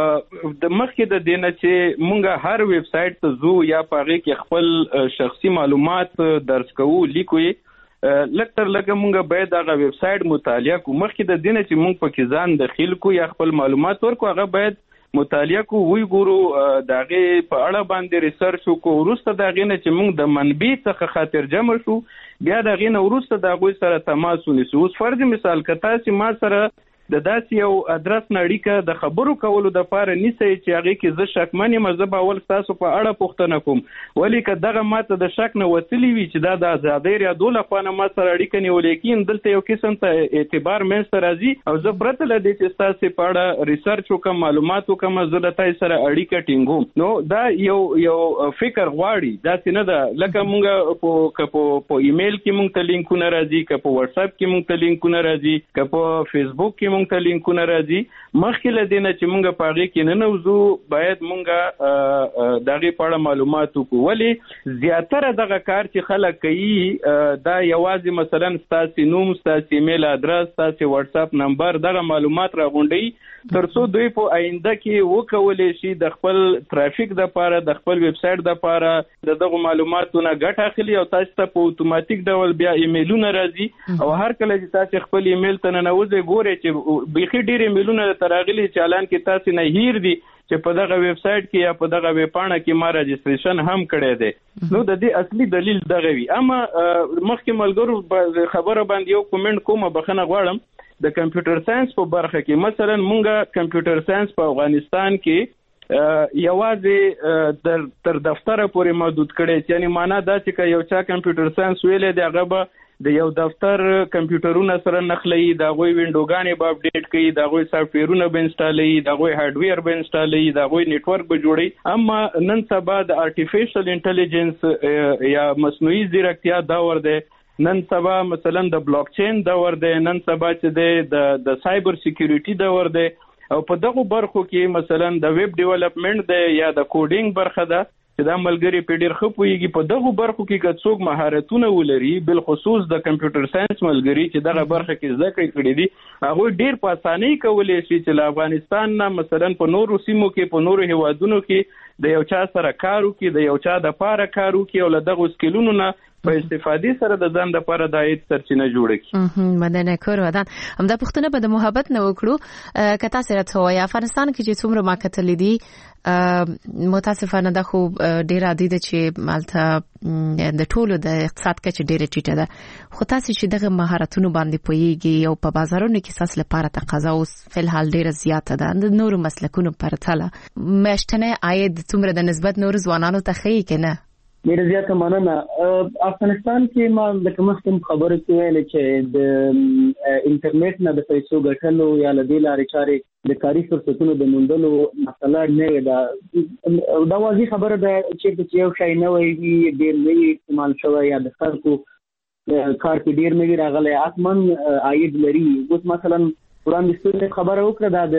د مخکې د دینه چې مونږه هر ویب سټ ته زو یا پاغه کې خپل شخصي معلومات درس کوو لیکو لکتر لکه مونږه باید هغه ویب سټ مطالعه کو مخکې د دینه چې مونږ په ځان داخل کو یا خپل معلومات ورکو هغه باید مطالعه کو وی ګورو داغه په اړه باندې ریسرچ وکړو ورسته داغه نه چې مونږ د منبع څخه خاطر جمع شو بیا داغه نه ورسته داغه سره تماس ونیسو اوس فرض مثال کته چې ما سره د داسې یو ادرس نړیکه د خبرو کولو د پاره نیسي چې هغه کې زه شکمنې مزه اول تاسو په اړه پوښتنه کوم ولی که دغه ماته د شک نه وتلی وي چې دا د آزادۍ ریاضو لپاره ما سره اړیکه نیولې کین دلته یو قسم ته اعتبار منځ راځي او زه پرته لدې چې تاسو په اړه ریسرچ وکم معلومات وکم زه د تاسو سره اړیکه ټینګوم نو دا یو فکر غواړي دا څنګه ده لکه مونږ په ایمیل کې مونږ ته لینکونه راځي که په واتس اپ کې مونږ ته لینکونه راځي که په فیسبوک کې مونږ ته لینکونه راځي مخکې لدینه چې مونږ پاغه کې نه نوزو باید مونږه دغه په اړه معلومات وکړو ولی زیاتره دغه کار چې خلک کوي دا یوازې مثلا ستاسو نوم ستاسو ایمیل ادرس ستاسو واتس اپ نمبر دغه معلومات راغونډي ترڅو دوی په آینده کې وکولې شي د خپل ترافیک د لپاره د خپل ویب سټ د لپاره دغه معلوماتونه ګټه اخلي او تاسو ته په اتوماتیک ډول بیا ایمیلونه راځي او هر کله چې تاسو خپل ایمیل ته ننوځئ ګورئ چې بيخي ډېر ایمیلونه تراغلي چالان کې تاسو نه هیر دي چې په دغه ویب سټ کې یا په دغه ویب پاڼه کې ما رجسټریشن هم کړی دی نو د دې اصلي دلیل دغه وی اما مخکې ملګرو خبره باندې یو کومنټ کومه بخنه غواړم د کمپیوټر ساينس په برخه کې مثلا مونږه کمپیوټر ساينس په افغانستان کې یوازې تر دفتر پورې محدود کړي یعنی معنا دا چې یو چا کمپیوټر ساينس ویلې دی هغه د یو دفتر کمپیوټرونه سره نخلي دا غوي وینډوګانې به اپډیټ کړي دا غوي سافټویرونه به انسټالوي دا غوي هارډویر به انسټالوي دا غوي نتورک به جوړي اما نن سبا د ارتفیشل انټيليجنس یا مصنوعي ځیرکتیا دور دی نن سبا مثلا د بلاک چین دور دی نن سبا چې د سایبر سکیورټي دور دی او په دغه برخو کې مثلا د ویب ډیولپمنٹ دی یا د کوډینګ برخه ده چې دا ملګری په ډیر خپويږي په دغه برخو کې که څوک مهارتونه ولري بل خصوص د کمپیوټر ساينس ملګری چې دغه برخه کې زده کړی دي هغه ډیر په اسانۍ کولای شي چې له افغانستان نه مثلا په نورو سیمو کې په نورو هیوادونو کې د یو چا سره کار وکړي د یو چا د پاره کار وکړي او له دغه سکیلونو نه په استفادې سره د ځان لپاره د عاید سرچینه جوړ کړي مننه کور ودان همدا پښتنه به د محبت نه وکړو کته سره ته یا افغانستان کې چې څومره ما کتل دي متاسفانه د خو ډیر عادي ده چې مالته د ټولو د اقتصاد کچه ډیره ټیټه ده خو تاسو چې دغه مهارتونو باندې پوهیږي او په بازارونو کې ساس لپاره تقاضا اوس فلحال ډیره زیاته ده د نورو مسلکونو پرتله مشتنه عاید څومره د نسبت نور ځوانانو ته خي کنه ډیره زیاته مننه افغانستان کې ما د کوم خبرو کې ویل چې د انټرنیټ نه د پیسو ګټلو یا د لارې چارې د کاري فرصتونو د موندلو مسله نه ده دا واضح خبره ده چې یو شی نه وي ډیر نه استعمال شوی یا د خلکو کار کې ډیر نه راغلی اتمن عاید لري اوس مثلا وړاندې خبره وکړه دا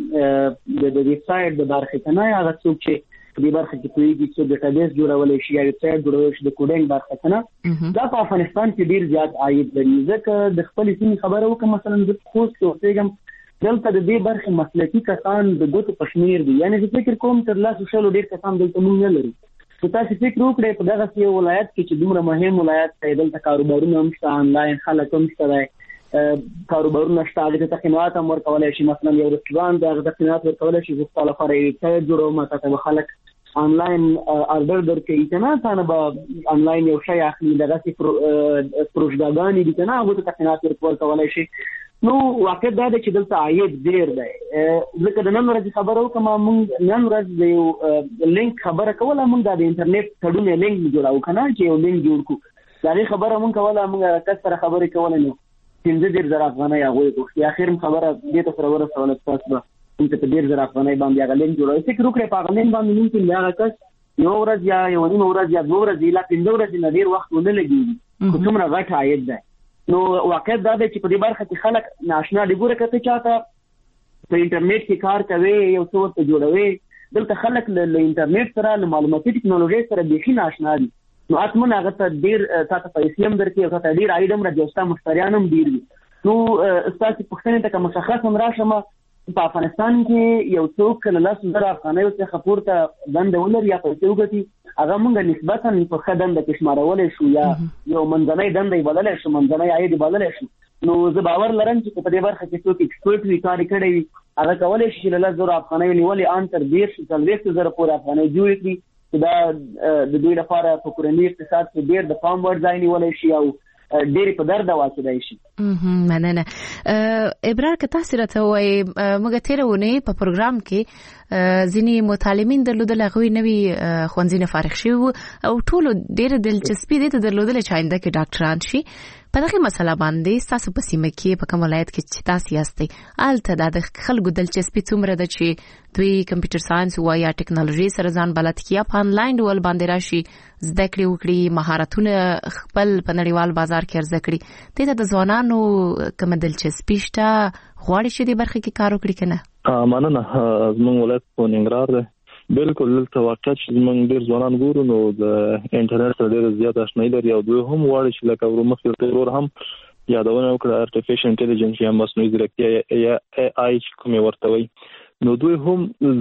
د ویب سټ د برخې کنه هغه څوک چې په دې برخه کې پیږي چې ډیټابیس جوړول شي یا ویب سټ جوړول شي د کوډینګ برخه کنه دا په افغانستان کې ډیر زیات عاید لري ځکه د خپل سیمې خبره وکړه مثلا د خوست کې اوسېږم دلته د دې برخې مسلکي کسان د ګوتو پښمیر دي یعنی د فکر کوم تر لاسو شلو ډیر کسان دلته مونږ نه لري نو تاسو فکر وکړئ په دغه یو ولایت کې چې دومره مهم ولایت دی دلته کاروبارونه هم شته آنلاین خلک هم شته کاروبارونه شته د خدمات هم ورکولای شي مثلا یو رستوران د خدمات ورکولای شي چې تعالی لپاره یې جوړو ماته خلک آنلاین آرډر درکې کنه تاسو به آنلاین یو شی اخلي دغه پروژګانې دي کنه هغه ته خدمات ورکولای شي نو واقع دا چې دلته عاید ډیر دی ځکه د نن ورځې خبرو کوم موږ نن ورځ د یو لینک خبره کوله موږ د انټرنیټ تړون لینک جوړاو کنه چې یو لینک جوړ کو دا خبره موږ کوله موږ کثر خبرې کوله نو 15000 افغانۍ هغه کو اخر خبره دې ته سره ورسول تاسو انت په 15000 افغانۍ باندې هغه لینک جوړاو چې کړو په هغه لینک باندې ممکن هغه کس یو ورځ یا یو نیم ورځ یا 2 ورځې لا 5 ورځې نه ډیر وخت ونه لګي کوم راغټ عاید دی نو واقع دا دی چې په دې برخه کې خلک ناشنا دي ګوره کته چاته په انټرنیټ کې کار کوي یو څه ورته جوړوي دلته خلک له انټرنیټ سره له معلوماتي ټکنالوژي سره بيخي ناشنا دي. نو اتمنه هغه ته ډیر تاسو پیسې هم درکې او تاسو ډیر ایډم راځي، مشتریان هم ډیر دي. نو تاسو پوښتنه ته مشخص هم راشم په افغانستان کې یو څوک له 10,000 افغانیو څخه پورته دنده ولري یا پیسې وګټي، هغه موږ نسبتاً په ښه دنده کې شمارولای شو یا یو منځنۍ دنده یې بللی شو، منځنی عاید یې بللی شو. نو زه باور لرم چې په دې برخه کې څوک ایکسپرټ وي، کار کړی وي، هغه کولی شي چې له 10,000 افغانیو نیولې ان تر 40,000 پورې افغانۍ جوړې کړي، چې دا د دوی لپاره په کورني اقتصاد کې ډېر د پام وړ ځای نیولی شي او ډېرې په درد واچولی شي. مننه. ابرار که تاسو راته وایي موږ تېره اونۍ په پروګرام کې ځینې متعلمین درلودل، هغوی نوي ښوونځي نه فارغ شوي وو او ټولو ډېره دلچسپي دې ته درلودله چې آینده کې ډاکټران شي. په دغه مسله باندې تاسو په سیمه کې په کوم ولایت کې چې تاسو یاستئ هلته د خلکو دلچسپي څومره ده چې دوی کمپیوټر ساينس یا ټکنالوژي سره ځان بلد کړي یا په انلاین ډول باندې راشي زده کړې وکړي، مهارتونه خپل په نړیوال بازار کې عرضه کړي؟ دې ته د ځوانانو کومه دلچسپي شته، غواړي چې دې برخه کې کار وکړي که نه؟ مننه. زموږ ولایت په ننګرهار دی. بالکل دلته واقعیت چې موږ ډېر ځوانان ګورو نو د انټرنیټ سره ډېر زیات آشنایي لري او دوی هم غواړي چې لکه ورمخکې ورور هم یادونه وکړه ارتفیشل انټیلیجنس یا مصنوعي ځیرکتیا یا AI چې کومې ورته وایي، نو دوی هم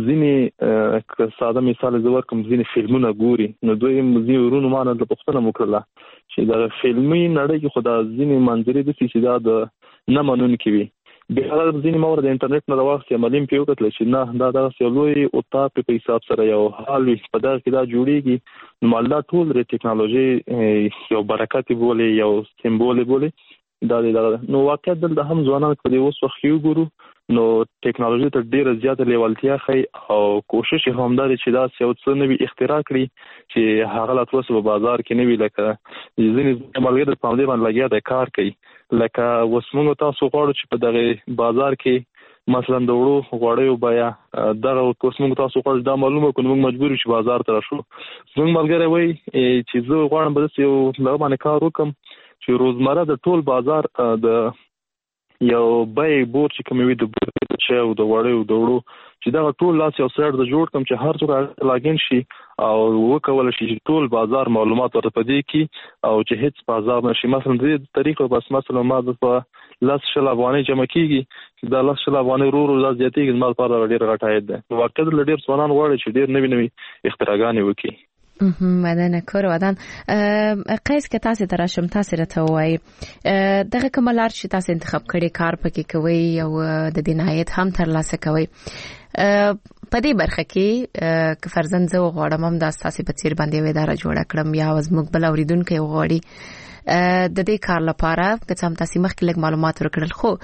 ځینې ساده مثال زه ورکړم، ځینې فلمونه ګوري، نو دوی ځینې ورونو ما نه پوښتنه وکړله چې د فلمي نړۍ کې خو دا ځینې منظرې داسې چې دا د نه منونکي وي. بیا هغه ځینې ما ور د انټرنیټ نه راواخیستې عملي مې وکتل چې نه دا دغسې یو لوی اتاق په حساب سره یو حال وي، په دغه کې دا جوړېږي. نو دا ټول د ټکنالوژي یو برکت یې بولي، یو سمبول یې بولي. دا نو واقعیت دلته هم ځوانان په دې اوس وخت کې وګورو نو ټکنالوژي ته ډېره زیاته لیوالتیا ښیي او کوشش یې هم دا دی چې داسې یو څه نوي اختراع کړي چې هغه لا تر اوسه په بازار کې نه وي. لکه ځینې ملګري په همدې باندې لګیا دی کار کوي، لکه اوس موږ تاسو غواړو چې په دغه بازار کې مثلا د وړو غوړیو بیه دغه اوس موږ تاسو غواړو دا معلومه کړو، موږ مجبور یو چې بازار ته راشو. زموږ ملګری وایي چې زه غواړم به داسې یو دغه باندې کار وکړم چې روزمره د ټول بازار د یو بیې بورډ چې کوم وي د چایو د وړیو د وړو چې دغه ټول لاس یو سایډ د جوړ کړم چې هر څوک لاګین شي او وکولی شي چې ټول بازار معلومات ورته په دې کړي او چې هیڅ بازار نشي. مثلا د دې طریقو بس مثلا ما د په 10,000 افغانۍ جمع کیږي چې دا 10,000 افغانۍ ورو دا زیاتېږي، زما لپاره ډېر غټ عاید دی. نو واقعیت له ډېر ځوانان غواړي چې ډېر نوي اختراعګانې وکړي. مننه کور ودان. قیس که تاسو ته راشم، تاسو راته وایي دغه کوم لار چې تاسو انتخاب کړی کار پکې کوي او د دې نهایت هم ترلاسه کوي، په دې برخه کې که فرضاً زه غواړم هم د تاسو په څیر باندې یو اداره جوړه کړم یا زموږ بل اوریدونکو غواړي د دې کار لپاره که څه هم تاسو مخکې لږ معلومات ورکړل، خو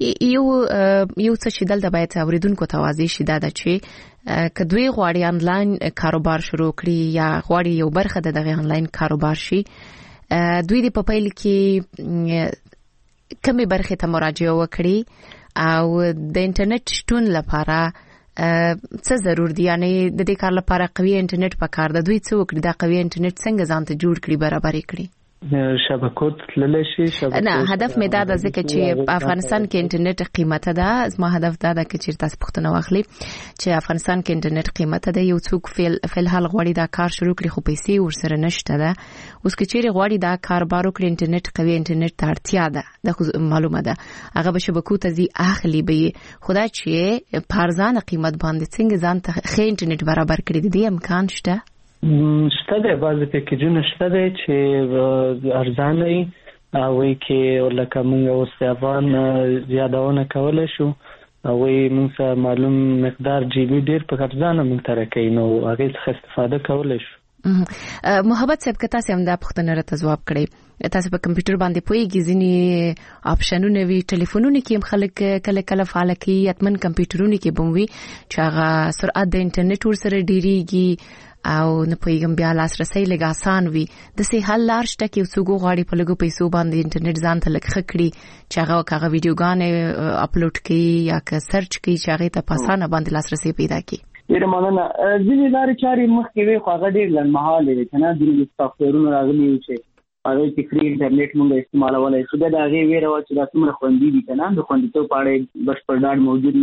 یو څه چې دلته باید اوریدونکو ته واضح شي دا ده چې که دوی غواړي آنلاین کاروبار شروع کړي یا غواړي یو برخه د دغه آنلاین کاروبار شي، دوی د په پیل کې کومې برخې ته مراجعه وکړي او د انټرنیټ شتون لپاره څه ضرور دي؟ یعنی د دې کار لپاره قوي انټرنیټ پکار ده، دوی څه وکړي دا قوي انټرنیټ څنګه ځان ته جوړ کړي، برابر کړي؟ شبکو تللی شي. نه هدف مې دا ده ځکه چې په افغانستان کې انټرنیټ قیمته ده. زما هدف دا ده چې تاسو پوښتنه واخلي چې افغانستان کې انټرنیټ قیمته ده، یو څوک فل حال غواړي دا کار شروع کړي خو پیسې ورسره نشته ده. اوس که چیرې غواړي دا کاروبار وکړي انټرنیټ قوي انټرنیټ ته اړتیا ده، دا معلومه ده، هغه به شبکو ته ځي اخلي به خدا چې په ارزانه قیمت باندې څنګه ځان ته ښه انټرنیټ برابر کړي، د دې امکان شته؟ شته دی، بعضې پیکیجونه شته دی چې ارزانه وي او کې لکه موږ اوس د افغان یادونه کولی شو او موږ سره معلوم مقدار GB ډېر په ارزانه موږ ته راکوي، نو هغې څخه استفاده کولی شو. محبت صاحب که تاسو هم دا پوښتنه راته ځواب کړئ، تاسو په کمپیوټر باندې پوهیږئ ځینې آپشنونه وي، ټلیفونونه کې هم خلک کله کله فعاله کوي، اتمن کمپیوټرونه کې به وي چې هغه سرعت د انټرنیټ ورسره ډېریږي او نه پوهیږم بیا لاسرسی لږ آسان وي. داسې حل لار شته چې یو څوک غواړي په لږو پیسو باندې انټرنیټ ځان ته لږ ښه کړي چې هغه ویډیوګانې اپلوډ کړي یا که سرچ کړي چې هغې ته په اسانه باندې لاسرسی پیدا کړي؟ ډېره مننه. ځینې لارې چارې مخکې وې خو هغه ډېر لنډمهالې وې که نه، ځینې سافټویرونه راغلي وو چې هغې کې فري انټرنیټ مونږ استعمالولی شو. بیا د هغې ویره وه چې دا څومره خوندي دي که نه، د خوندیتوب په اړه بشپړ ډاډ موجود نه و.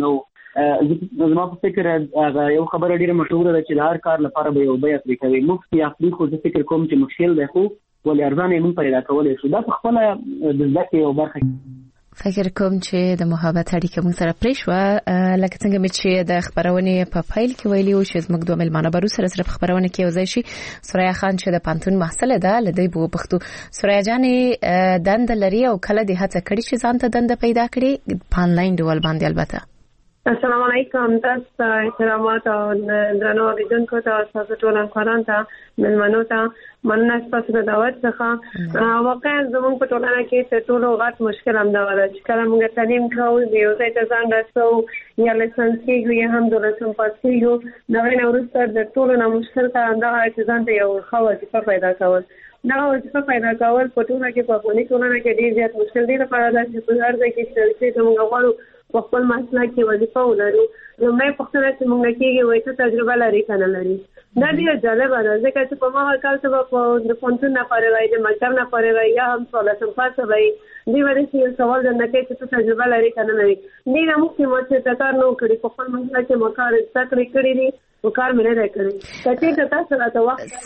زما په فکر یو خبره ډیره مشهوره ده چې د هر کار لپاره به یو بیه پرې کوي. مفت یا فری خو زه فکر کوم چې مشکل دی، خو ولې ارزانه یې موږ پیدا کولی شو. دا په خپله د زده کړې یو برخه. فکر کوم چې د محبت اړیکه موږ سره پرې شوه، لکه څنګه مې چې د خبرونې په پیل کې ویلي وو چې زموږ دوه مېلمانه به سره په خبرونه کې یوځای شي. سوریا خان چې د پانتون محصله ده، له دوی به وپوښتو سوریا جانې دنده لري او کله دې هڅه کړې چې ځان ته دنده پیدا کړې په آنلاین ډول باندې؟ البته السلام علیکم، تاسو ته احترامات او درنو اوریدونکو ته، تاسو ټول همکارانو ته، مېلمنو ته مننه تاسو د دعوت څخه. واقعا زموږ په ټولنه کې تر ټولو غټ مشکل همدا ده چې کله موږ تعلیم کوو، یو ځای ته ځان رسوو یا لیسنس کېږو یا هم د لیسنس پاس کېږو، د هغې نه وروسته د ټولو نه مشکل کار همدغه چې ځان ته یو ښه وظیفه پیدا کول. دغه وظیفه پیدا کول په ټولنه کې، په افغاني ټولنه کې ډېر زیات مشکل دی. لپاره دا چې په هر ځای کې چې زموږ غواړو په خپل مسلک کې وظیفه ولرو، لومړی پوښتنه چې موږ کېږي وایي ته تجربه لرې که نه لرې. دا ډېره جالبه ده ځکه چې په هغه کال ته به د پوهنتون نه فارغ وایي، د مکتب نه فارغ وایي یا هم څوارلسم پاسه وایي. دې وجې چې یو سوال درنه کوي چې ته تجربه لرې که نه لرې. ډېره مخکې ما چې کار نه و کړی، په خپل مسلک کې ما کار زده کړې کړي دي، وکړ مې نه کړی. کچې تاسو راته وخت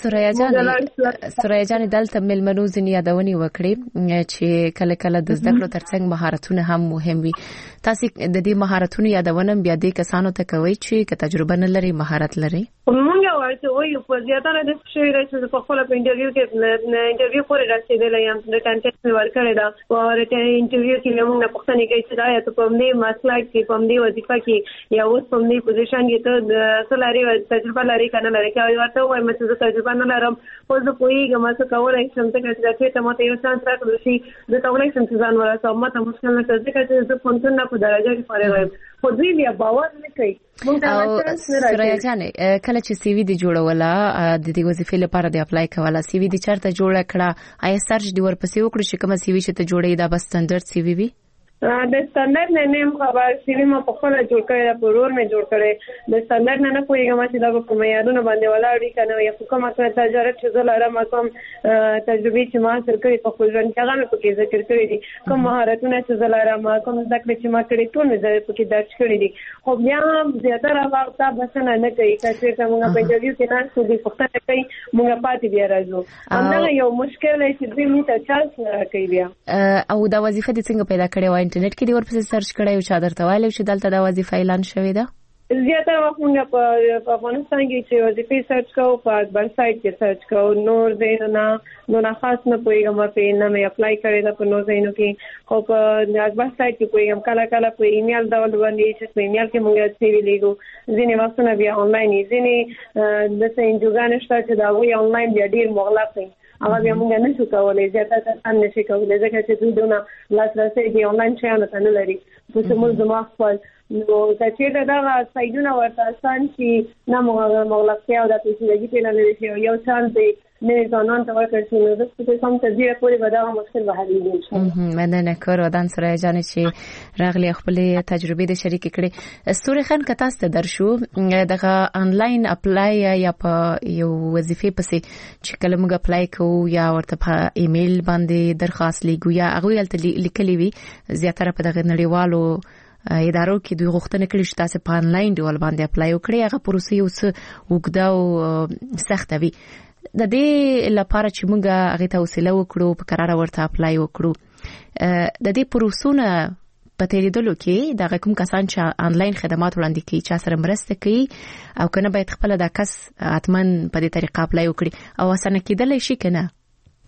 سوریا جان دلته ملمنو ځینې یادونې وکړې چې کله کله د زده کړو ترڅنګ مهارتونه هم مهم وي. تاسو د دې مهارتونو یادونه بیا دې کسانو ته کوي چې که تجربه نه لري مهارت لري؟ موږ ورته وایو په زیاتره د شوی راځي په خپل په انټرویو کې انټرویو پورې رسیدلې یم، د کنټنټ مې ورکړې ده. په انټرویو کې موږ نه پوښتنه کوي چې دا یا ته په دې مسلک کې، په دې وظیفه کې یا اوس په دې پوزیشن کې ته سلاري تجربه لري کنه لري. کوي ورته وایم چې تجربه نه لرم، خو زه پوهیږم چې کولای شم چې ته ماته یو څه راکړې شي، زه کولای شم چې ځان ورسوم. ماته مشکل نه کوي ځکه چې زه پوهنتون نه په درجه کې فارغ یم، خو دوی بیا باور نه کوي. سوریا جان کله چې سی وی دی جوړوله د دې وظیفې لپاره دی اپلای کوله، سی وی دی چارته جوړه کړه، آیا سرچ دی ورپسې وکړو چې کومه سی وی چې ته جوړې دا بس سټانډرډ سی وی وي؟ د سټانډرډ نه نیم خبر سی وی ما په خپل جوړ کړی، په رور مې جوړ کړی. د سټانډرډ نه پوهیږم چې دا په معیارونو باندې ولاړ وي کنه، یا کومه تجارت چې زه لرم، کوم تجربې چې ما حاصل کړې په خپل ژوند کې هغه مې پکې ذکر کړی دي. کوم مهارتونه چې زه لرم، کوم زده کړې چې ما کړې، ټول مې پکې درج کړي دي. خو بیا زیاتره وخت بسنه نه کوي، چې موږ په انټرویو کې ناست دي پوښتنه کوي، موږ پاتې بیا راځو. همدغه یو مشکل دی چې دوی موږ ته چانس نه راکوي بیا. او دا وظیفه دې څنګه پیدا کړې وه؟ انټرنیټ کې دې ورپسې سرچ کړی او چا درته ویلی چې دلته دا وظیفه اعلان شوې ده؟ زیاتره وخت موږ په افغانستان کې چې وظیفې سرچ کوو، په اکبر سایټ کې سرچ کوو. نور ځایونه نه خاص نه پوهېږم، په نه مې اپلای کړې ده په نور ځایونو کې، خو په اکبر سایټ کې پوهېږم. کله کله په ایمیل ډول باندې چې په ایمیل کې موږ سی وی لیږو، ځینې وختونه بیا آنلاین وي، ځینې داسې انجوګانې شته چې د هغوی آنلاین بیا ډېر مغلق وي، هغه بیا موږ نه شو کولی، زیاتره کسان نه شي کولی ځکه چې دوی دونه لاسرسی د آنلاین شیانو ته نه لري. په شمول زما خپل نو که چېرته دغه سایډونه ورته اسان شي، نه مغلقتیا او د پیچیدګي پرې نه لري شي، یو چانس دی نوې ځوانانو ته ورکړل شي، نو زه فکر کوم تر ډېره پورې به دغه مشکل به حلېږي انشاءالله. مننه کورودان سوریا جانې چې راغلې خپلې تجربې د شریکې کړې. سوریا خان که تاسو ته درشو دغه آنلاین اپلای یا په یو وظیفې پسې چې کله موږ اپلای کوو یا ورته په ایمیل باندې درخواست لیږو یا هغوی هلته لیکلي وي، زیاتره په دغه نړیوالو ادارو کې دوی غوښتنه کړې چې تاسو په آنلاین ډول باندې اپلای وکړئ. هغه پروسه یو څه اوږده او سخته وي. د دې لپاره چې موږ هغې ته حوصله وکړو، په کراره ورته اپلای وکړو، د دې پروسونه په تېرېدلو کې دغه کوم کسان چې آنلاین خدمات وړاندې کوي چا سره مرسته کوي او که نه باید خپله دا کس حتما په دې طریقه اپلای وکړي او اسانه کېدلی شي که نه؟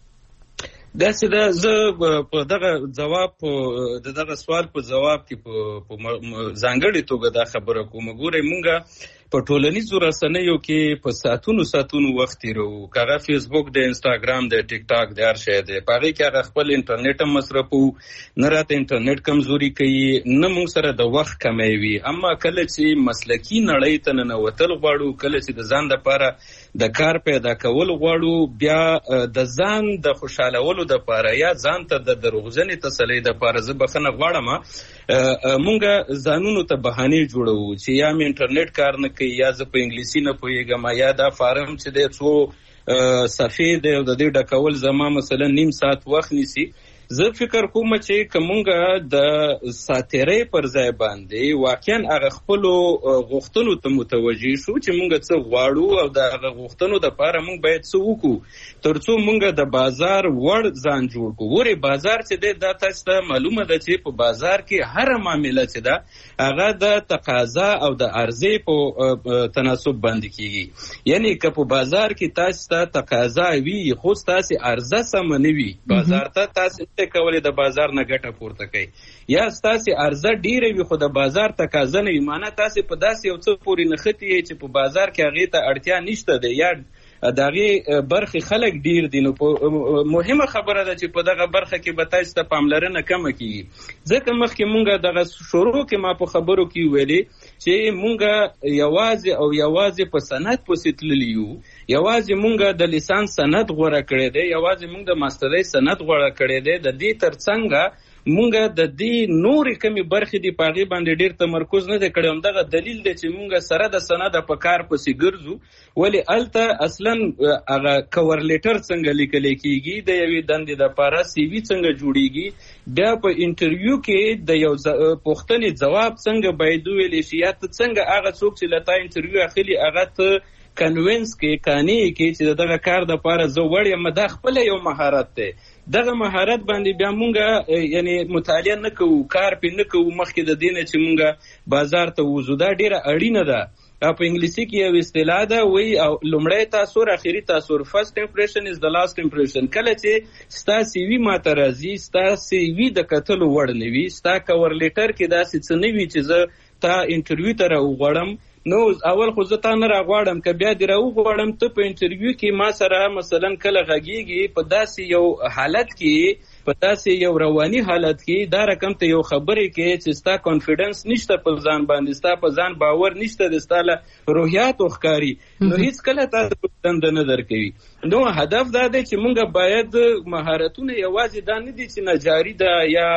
داسې ده. زه په دغه جواب د دغه سوال په جواب کې په ځانګړې توګه دا خبره کوم. ګورئ موږ په ټولنیزو رسنیو کې په ساعتونو وخت تېروو، که هغه فیسبوک د انسټاګرام د ټیک ټاک د هر شی دی، په هغې کې هغه خپل انټرنیټ هم مصرفوو، نه راته انټرنیټ کمزوري کوي، نه موږ سره د وخت کمی. اما کله چې مسلکي نړۍ ته ننوتل غواړو، کله چې د ځان دپاره د کار پیدا کول غواړو، بیا د ځان د خوشحالولو دپاره یا ځان ته د دروغجنې تسلۍ دپاره زه بخښنه غواړم، مونږ ځانونو ته بهانې جوړوو چې یا مې انټرنیټ کار نه کوي، یا زه په انګلیسي نه پوهېږم، یا دا فارم چې دی څو صفحې دی او د دې ډکول زما مثلا نیم ساعت وخت نیسي. زه فکر کوم چې کومګه د ساتيري پر ځای باندې واقعا هغه خپل غوښتنو ته متوجي شو چې مونږ څه غواړو او د هغه غوښتنو د لپاره مونږ باید څه وکړو ترڅو مونږ د بازار وړ ځان جوړ کړو. ورې بازار چې د تاسو ته معلومه ده چې په بازار کې هر معاملې چې ده هغه د تقاضا او د عرضې په تناسب باندې کیږي. یعنی که په بازار کې تاسو ته تقاضا وي خو تاسو عرضه سم نه وي بازار ته تاسو کولای د بازار نه ګټه پورته کوي یا تاسو عرضه ډیره وي خو د بازار تقاضا نه ایمانه تاسو په داسې یو څه پورې نختی چې په بازار کې هغه ته اړتیا نشته ده یا دغه برخه خلک ډیر دي. نو مهمه خبره ده چې په دغه برخه کې به تاسو ته پاملرنه کم کیږي. ځکه مخکې مونږه دغه شروع کې ما په خبرو کې ویلي چې مونږه یوازې په سند پوسې تللی یو، یوازې مونږه د لیسانس سند غوړه کړی دی، یوازې مونږ د ماسترۍ سند غوړه کړی دی. د دې ترڅنګ مونږه د دې نورې کمی برخې دی پاغي باندې ډیر تمرکز نه دی کړی. همدغه دلیل دی چې مونږه سره د سند په کار پسې ګرځو. ولی الته اصلا هغه کور لیټر څنګه لیکل کیږي، د یوې دندې د لپاره سی وی څنګه جوړیږي، بیا په انټرویو کې د یو پوښتنې جواب څنګه باید ویل شي، یا څنګه هغه څوک چې لته انټرویو اخلي هغه ته کنوینس کې کانی کې چې دغه کار د لپاره زه وړم د خپل یو مهارت دی. دغه مهارت باندې بیا مونږه یعنی مطالعه نه کوو، کار پې نه کوو مخکې د دینه چې مونږه بازار ته وځو. دا ډیره اړینه ده. په انګلیسي کې یو اصطلاح ده وایي لومړی تاثر اخري تاثر، فرست امپریشن از د لاست امپریشن. کله چې ستا سی وی ماته راځي، ستا سی وی د کتلو وړ نه وي، ستا کور لیټر کې داسې څه نه وي چې زه تا انټرویو ته راوغواړم، نو اول خو زه تا نه راغواړم که بیا دې راوغواړم ته په انټرویو کې ما سره مثلا کله غږیږي په داسې یو حالت کې، په داسې یو رواني حالت کې دا رقم ته یو خبرې کې چې ستا کانفیډنس نشته په ځان باندې، ستا په ځان باور نشته، د ستا له روحیاتو ښکاري، نو هیڅ کله تاسو دنده نه درکوي. نو هدف دا دی چې مونږ باید مهارتونه یوازې دا نه دي چې نجاري ده یا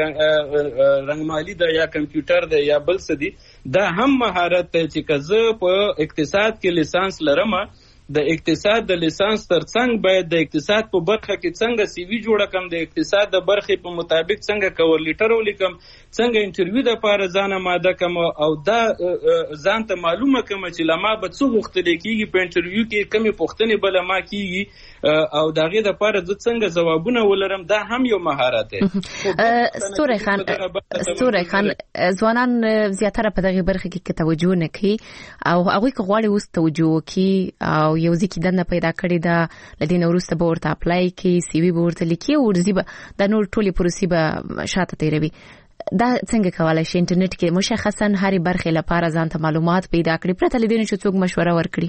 رنګمالي ده یا کمپیوټر ده یا بل څه دي، دا هم مهارت دی چې که زه په اقتصاد کې لیسانس لرم، د اقتصاد د لیسانس ترڅنګ باید د اقتصاد په برخه کې څنګه سی وی جوړ کړم، د اقتصاد د برخې په مطابق څنګه کور لیټر ولیکم، څنګه انټرویو د پاره ځان آماده کم او دا ځان ته معلومه کم چې لما به څه غوښتل کیږي په انټرویو کې، کومې پوښتنې بل ما کیږي او دغه د پاره د څنګه جوابونه ولرم. دا هم یو مهارت دی. ستوري خان ځوانان زیاتره په دغه برخه کې توجه نه کوي او هغه غواړي اوس توجه کوي او یو ځکه دنه پیدا کړی دا لدین ورسته به ورته اپلای کی سی وی به ورته لیکي او ورځي به د نور ټولي پروسې به شاته تیروي. دا څنګه کولای شي انټرنیټ کې مشخصا هرې برخې لپاره ځان ته معلومات پیدا کړي پرته لدین چې څوک مشوره ورکړي؟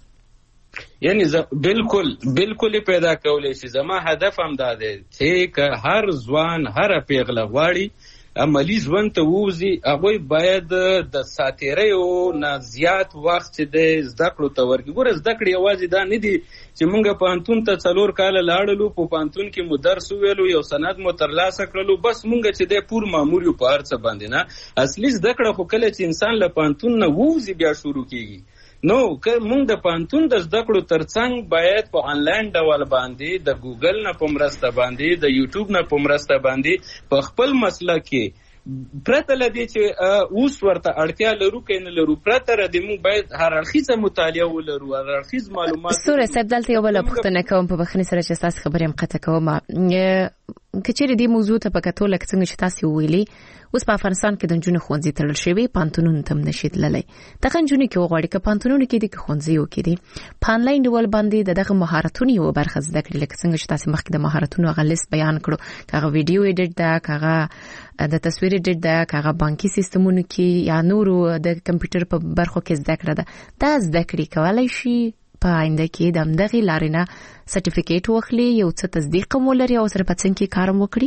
یعنی بالکل پیدا کولای شي. زما هدف هم دا دی چې که هر ځوان هر پیغله غواړي عملی ژوند ته ووزي، هغه باید د ساتيريو نه زیات وخت د زده کړو ته ورکړي. ګوره زده کړې یوازې دا نه دي چې مونږ پانتون ته 4 کال لاړلو، په پانتون کې مو درس ویلو، یو سند مو ترلاسه کړلو، بس مونږ چې د پور مامور یو په ارڅ باندې نه. اصلي زده کړه خو کله چې انسان له پانتون نه ووزي بیا شروع کیږي. نو که مونږ د پانتون د زده کړو ترڅنګ باید په آنلاین ډول باندې د ګوګل نه په مرسته باندې د یوټیوب نه په مرسته باندې په خپل مسلک کې پرته لدی چې اوس ورته اړتیا لرو کین لرو، پرته ردی مونږ باید هر اړخیزه مطالعه ولرو، هر اړخیز معلومات. سورې صاحب دلته یو بل پوښتنه کوم په بخښنې سره چې تاسو خبرې هم قطع کوم. کچېره دې موضوع ته په کتو لکه څنګه چې تاسو ویلي اوس په افغانستان کې د جنونو خوندې تړل شوی، پانتونونو تم نشید للی. دغه جنونو کې وغواړي ک پانتونونو کې د خوندې وکړي په آنلاین ډول باندې دغه مهارتونه یو برخه زده کړي، لکه څنګه چې تاسو مخکې د مهارتونو غلیس بیان کړو، کاغه ویډیو ایډیټ دا، کاغه د تصویر ایډیټ دا، کاغه بانکي سیستمونو کې یا نورو د کمپیوټر په برخو کې زده کړه ده. دا زده کړې کولای شي په آینده کې د دغه لارینه سرټیفیکیټ واخلي، یو څه تصدیق مولري او سره پڅن کې کارم وکړي.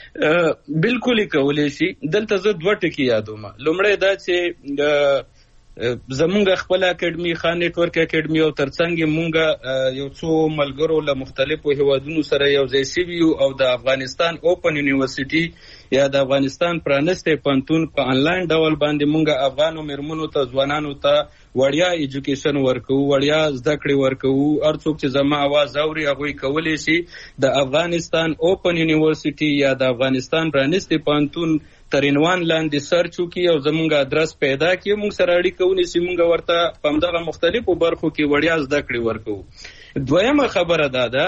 بالکل کولای شي. دلته زه 2 ټکي یادوم. لومړی دا چې زمونږ خپل اکیډمي خان نتورک اکیډمي او ترڅنګ مونږ یو څو ملګرو له مختلفو هیوادونو سره یو ځای شوي او د افغانستان اوپن یونیورسيټي یا د افغانستان پرانسته پانتون په انلاین ډول باندې مونږ افغانو مرمنو ته ځوانانو ته وړیا ایجوکیشن ورکو، وړیا زده کړې ورکو. ارڅوک چې زما आवाज اوري هغه کولای شي د افغانستان اوپن یونیورسيټي یا د افغانستان پرانسته پانتون ترینوان لاندې سرچ وکي او زمونږ ادرس پیدا کړي، مونږ سره اړیکه ونیسي، مونږ ورته په همدغه مختلفو برخو کې وړیا زده کړې ورکو. دویمه خبره ده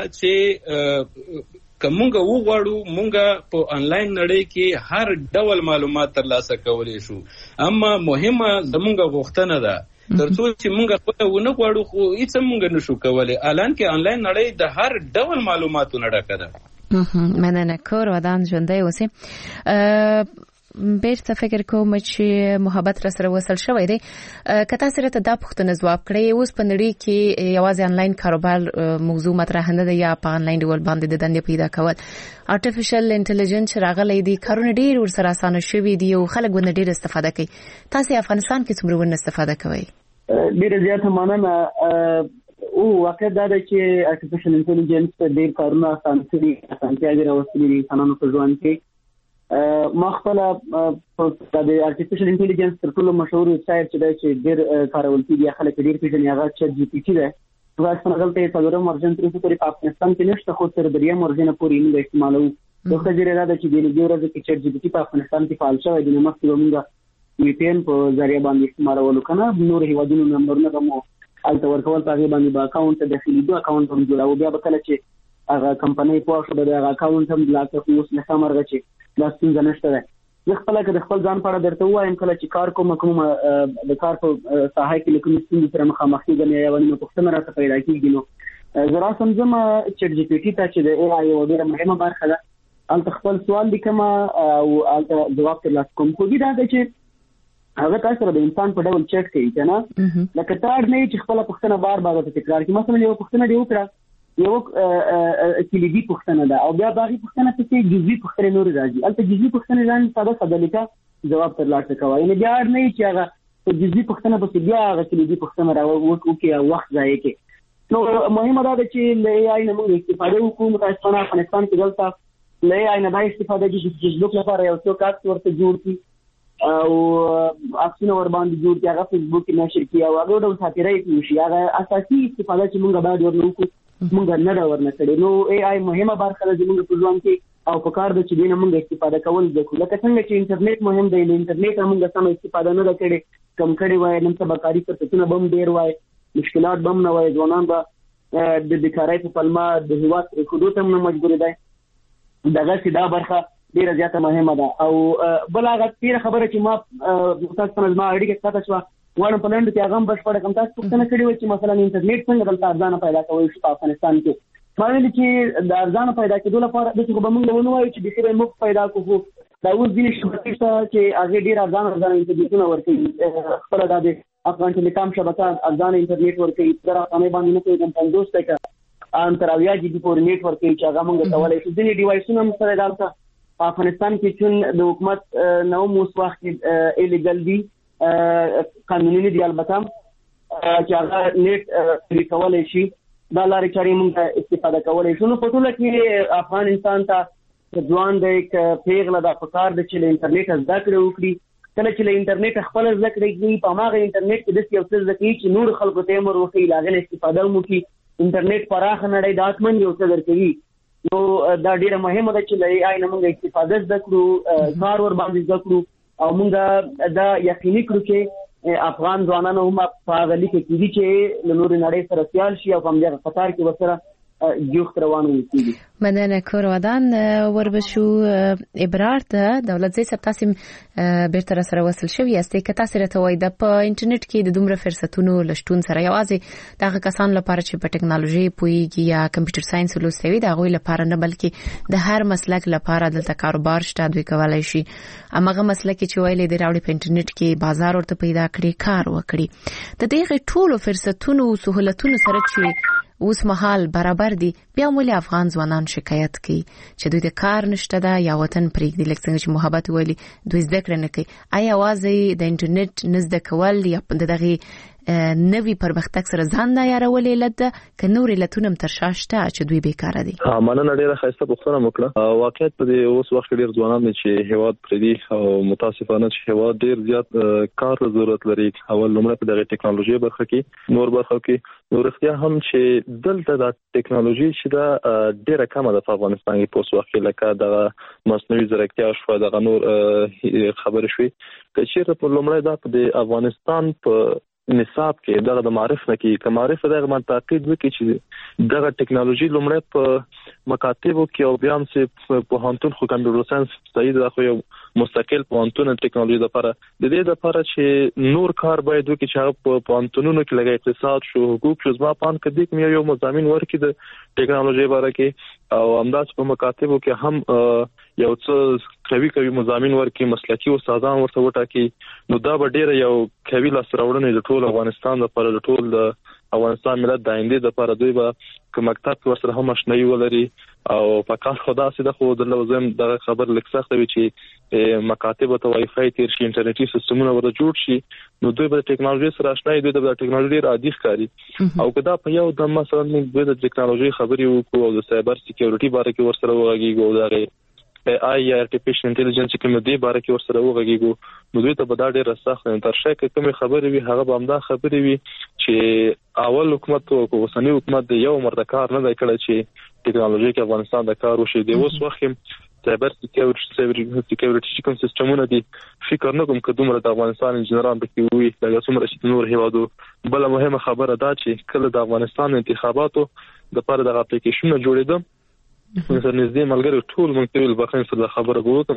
چې کومګه وغواړو مونږ په انلاین نړۍ کې هر ډول معلومات ترلاسه کولای شو، اما مهمه زمونږ غوښتنه ده ترڅو چې مونږ خپل ونه غواړو خو هیڅ مونږ نشو کولای. الان کې انلاین نړۍ د هر ډول معلوماتو ډکه ده. مننه کور ودان ژوندۍ اوسئ. بیرته فکر کوم چې محبت را سره وصل شوی دی. کته سره ته دا پوښتنه ځواب کړی اوس په نړۍ کې یوازې انلاین کاروبار موضوع مطرح نه ده یا په انلاین ډول باندې د دندې پیدا کول. آرټیفیشل انټيليجنس راغلی دی، کارونه ډیر ورسره اسانه شوي دي او خلک ونه ډیر استفاده کوي. تاسو افغانستان کې څومره ونه استفاده کوئ؟ ډیر زیات مننه. او واقع دا ده چې آرټیفیشل انټيليجنس ډیر کارونه اسانه کړي، اسانتیا یې راوستلې دي انسانانو په ژوند کې. ما خپل د آرټیفیشل انټيليجنس تر ټولو مشهور ویبسایټ چې دا چې ډیر کارول کیږي خلک ډیر پیژني هغه چټ جی پی ټی ده. تاسو څنګه غلطه څلورم ورژن تر څو پورې په افغانستان کې نشته، خو تر دریم ورژن پورې موږ استعمالوو. دوه ځای راځي چې د دې ورځې کې چټ جی پی ټی په افغانستان کې فعال شوی دی، نو مخکې موږ وی پی ان په ذریعہ باندې استعمالولو کنه. نور هیوادونو نمبرونه کومو الته ورکول په باندې با اکاونټ د خلیدو اکاونټ هم جوړاو، بیا به کله چې هغه کمپنۍ په شو د هغه اکاونټ هم بلاک کړو. اوس نه سمرغه چې دا څنګه نشته ده. زه خپل کې د خپل ځان په اړه درته وایم کله چې کار کوم د کار په ساحه کې کوم څه سره مخامخ کېږم یا ونې پوښتنه راته پیدا کېږي، نو زه را سمجم چټ جی پی ټی ته چې د ای آی یو ډېره مهمه برخه ده. الته خپل سوال لیکم او الته جواب ترلاسه کوم. خو دا ده چې هغه تاسو سره د انسان په ډول چیک کوي کنه، لکه تار نه چې خپل پوښتنه بار بار تکرار کړي. مثلا یو پوښتنه دی وکړه، یو کلیدي پوښتنه ده او بیا باقي پوښتنه څه جزئی پوښتنه نور راځي. البته جزئی پوښتنه ځان ساده ساده لیکه جواب ترلاسه کوي، نه بیا نه چې هغه جزئی پوښتنه به بیا هغه کلیدي پوښتنه راوړو کې وخت ځای کې. نو مهمه ده چې له ای آی نه موږ استفاده وکړو. متاسفانه افغانستان کې دلته له ای آی نه باید استفاده کیږي چې فیسبوک لپاره یو څو کارت ورته جوړ کړي او اکسونه ور باندې جوړ کړي، هغه فیسبوک کې نشر کړي او هغه ډول ساتیرای کوي. هغه اساسي استفاده چې موږ باید ورنوکو مونږ نه دا ورنه کړی. نو ای آی مهمه برخه ده زموږ په ژوند کې او په کار د چې دینه مونږ استفاده کول وکړو. لکه څنګه چې انټرنیټ مهم دی، له انټرنیټ مونږ سم استفاده نه کړې، کم کړی وای. نن سبا کاری فرصتونه بم ډیر وای، مشکلات بم نه وای، ځوانان به د بیکارۍ په پلمه د هیواد حدود هم نه مجبور دي. دغه سیده برخه ډیره زیاته مهمه ده. او بل هغه تیر خبره چې ما تاسو په نظم اړیکه ستاسو شو وانه په لند کې هغه هم بشپړ کم تاسو پوښتنه کړې و چې مثلا انټرنیټ څنګه دلته ارزانه پیدا کوي په افغانستان کې. ما ویل چې د ارزانه پیدا کېدو لپاره د څه به موږ ونه وایو چې د خیره موږ پیدا کوو. دا اوس دې شبکې چې هغه ډیر ارزانه انټرنیټونه ورکوي. خپل د افغان ټیلیکام شبکه ارزانه انټرنیټ ورکوي، تر هغه باندې نه کوي 50 ټکا انتراویا جی بي پور نیټ ورکوي چې هغه موږ کولای شو. ځینې ډیوایسونه هم سره دالته په افغانستان کې چې د حکومت نو موس وخت ایلیګل دي، قانوني دي البته، چې هغه نیټ لري کولای شي. دا لارې چارې موږ استفاده کولای شو. نو په ټوله کې افغان انسان ته ځوان دی ک پیغله د پکار د چې انټرنیټ زده کړې وکړي. کله چې له انټرنیټ خپل زده کړې کوي په هغه انټرنیټ کې د یو څه ځکه چې نور خلکو ته امر وکړي لاغه استفاده وکړي. انټرنیټ پراخ نړۍ داتمن یو څه درکوي. نو دا ډیره مهمه ده چې له آی نه موږ استفاده زده کړو، کار ور باندې زده کړو او موږ دا یقیني کړو چې افغان ځوانانو هم په هغه لیکه کې دي چې له نور نړۍ سره سیال شي او په همدغه قطار کې وسره جوخت روان وي. مننه کور ودان. وربشو ابرار ته دولت زی سپتاسم بیرته سره وصل شوی است که تاسو راته وای د په انټرنیټ کې د دومره فرصتونو لشتون سره یوازې دغه کسان لپاره چې په ټکنالوژي پوهیږي یا کمپیوټر ساينس لوستوي دا غوي لپاره نه بلکې د هر مسلک لپاره دلته کاروبار شته دوی کولای شي. امغه مسلک چې ویلې د راوړي په انټرنیټ کې بازار ورته پیدا کړي، کار وکړي. د دې ټولو فرصتونو او سہولتونو سره چې اوس مهال برابر دي بیا ولې افغان ځوانان شکایت کوي چې دوی د کار نشته ده یا وطن پرېږدي لکه څنګه چې محبت ویلي دوی زده کړه نه کوي آیا یوازې د انټرنیټ نه زده کول یا دغه نوی پرمختګ سره ځان نه یارولې علت ده که نور علتونه هم تر شا شته چې دوی بیکاره دي؟ مننه ډیره ښایسته پوښتنه وکړه. واقعیت په دې اوس وخت کې ډیر ځوانان دي چې هیواد پرېږدي او متاسفانه چې هیواد ډیر زیات کار ضرورت لري. اول لومړی په دغه ټیکنالوژي برخه کې نور برخه کې نور اختیار هم چې دلته د ټیکنالوژي چې دا ډیره کمه ده په افغانستان کې په اوس وخت کې لکه د مصنوعي ځیرکتیا شو دغه نور خبرې شوې که چیرته په لومړی دا په افغانستان په نصاب کې دغه د معرف نه کې کمعرف دغه منطقې د کې چې دغه ټیکنالوژي لومړی په مکاتبو کې او بیا هم چې په هانتون خو کمپیوټر ساينس صحیح ده خو یو مستقل پوهنتون ټیکنالوژي لپاره د دې لپاره چې نور کار باید وکړي چې هغه په پوهنتونونو کې لګي اقتصاد شو حقوق شو ځما پان کدي کوم یو مضامین ورکړي د ټیکنالوژي باره کې او همداس په مکاتبو کې هم یو څه کوي مضامین ورکړي مسلکي استادان ورته وټاکي نو دا به ډیر یو کوي لاسراوړنه د ټول افغانستان لپاره د ټول د افغانستان ملت د آینده لپاره دوی به کوم مکتب ورسره هم آشنایي ولري او په کار خدا سي د خو د لوزم د خبر لیک سخت وي چې مکاتب ته وای فای تیر شي انټرنیټي سیستمونه ورته جوړ شي نو دوی به ټیکنالوژي سره آشنایي دوی د ټیکنالوژي عادي ښکاري او کدا په یو د مثلا موږ د ټیکنالوژي خبرې وکړو او د سایبر سکیورټي باره کې ورسره وغږیږو دا AI یا artificial intelligence کوم دی باره کې ورسره وغږیږو نو دوی ته به دا ډېر سخت تر شي کوم خبرې وي هغه به همدا خبرې وي چې اول حکومت او اوسنی حکومت د یو مرده کار نه دی کړی چې ټیکنالوژي کې افغانستان د کار وشي دی اوس وخت سایبر سکیورټي کوم سیستمونه دي فکر نه کوم کدومره د افغانستان انجنیران پکې وي دا څومره چې نور هیوادو بل مهمه خبره ده چې کله د افغانستان انتخاباتو د لپاره د اپلیکیشن جوړېدم مثلا نږدې ملګری ټول موږ ته بخښنه سره خبره وکړم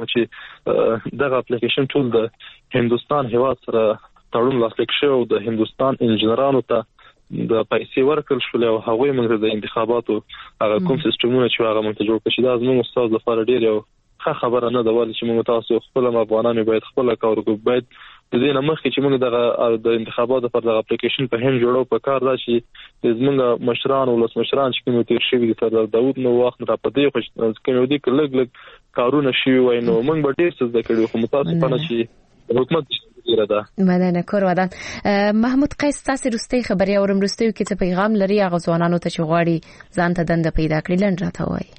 چې دغه اپلیکیشن ټول د هندستان هیواد سره تړون لاسلیک شو د هندستان انجنیرانو ته د پیسې ورکړل شو او هغه موږ د انتخاباتو هغه کوم سیستمونه چې هغه موږ جوړ کړی دا زموږ استاد لپاره ډیر یو ښه خبره نه ده ولې چې موږ تاسو خپل افغانانو باید خپل کار وکړو باید د دې نه مخکې چې موږ د انتخاباتو پر د اپلیکیشن په هم جوړو په کار راشي زموږ مشران او ولس مشران چې کوم تیر شوی دي سردار داوود نو وخت را پدې خو کوم دي کلګ کارونه شي وای نو موږ به ډیر څه ذکر خو متاسفانه چې حکومت مدنه کور ودان محمود قیس تاسو رستي خبري اورم رستي کې څه پیغام لري هغه ځوانانو ته چې غواړي ځان ته دند پیدا کړي لند راته وای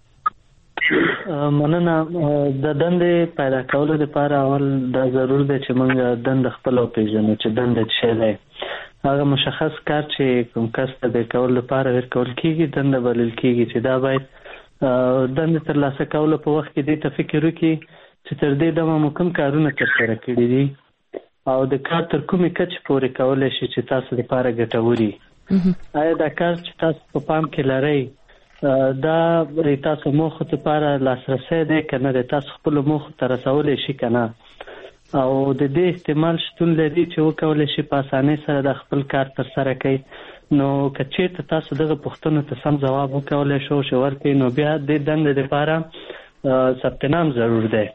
مننه د دندې پیدا کولو لپاره اول دا ضرور دی چې موږ دند خپل پیژنو چې دند څه دی هغه مشخص کار چې کوم کس ته کول لپاره ورکول کیږي دند بلل کیږي چې دا باید دند تر لاسه کول په وخت کې د تفکر وکړي چې تر دې دمه کوم کارونه ترسره کړي دي او د کار تر کومې کچ پورې کولای شي چې تاسو لپاره ګټوري آیا دا کار چې تاسو په پام کې لرئ دا تاسو مخ ته لپاره لاسرسي دی کنه د تاسو خپل مخ ته رسول شي کنه او د دې استعمال شتون لري چې وکول شي په اسانۍ سره د خپل کار تر سره کوي نو کچې تاسو دغه پوښتنه ته سم جواب وکول شو چې ورته نو بیا د دند لپاره ثبت نام ضرور دی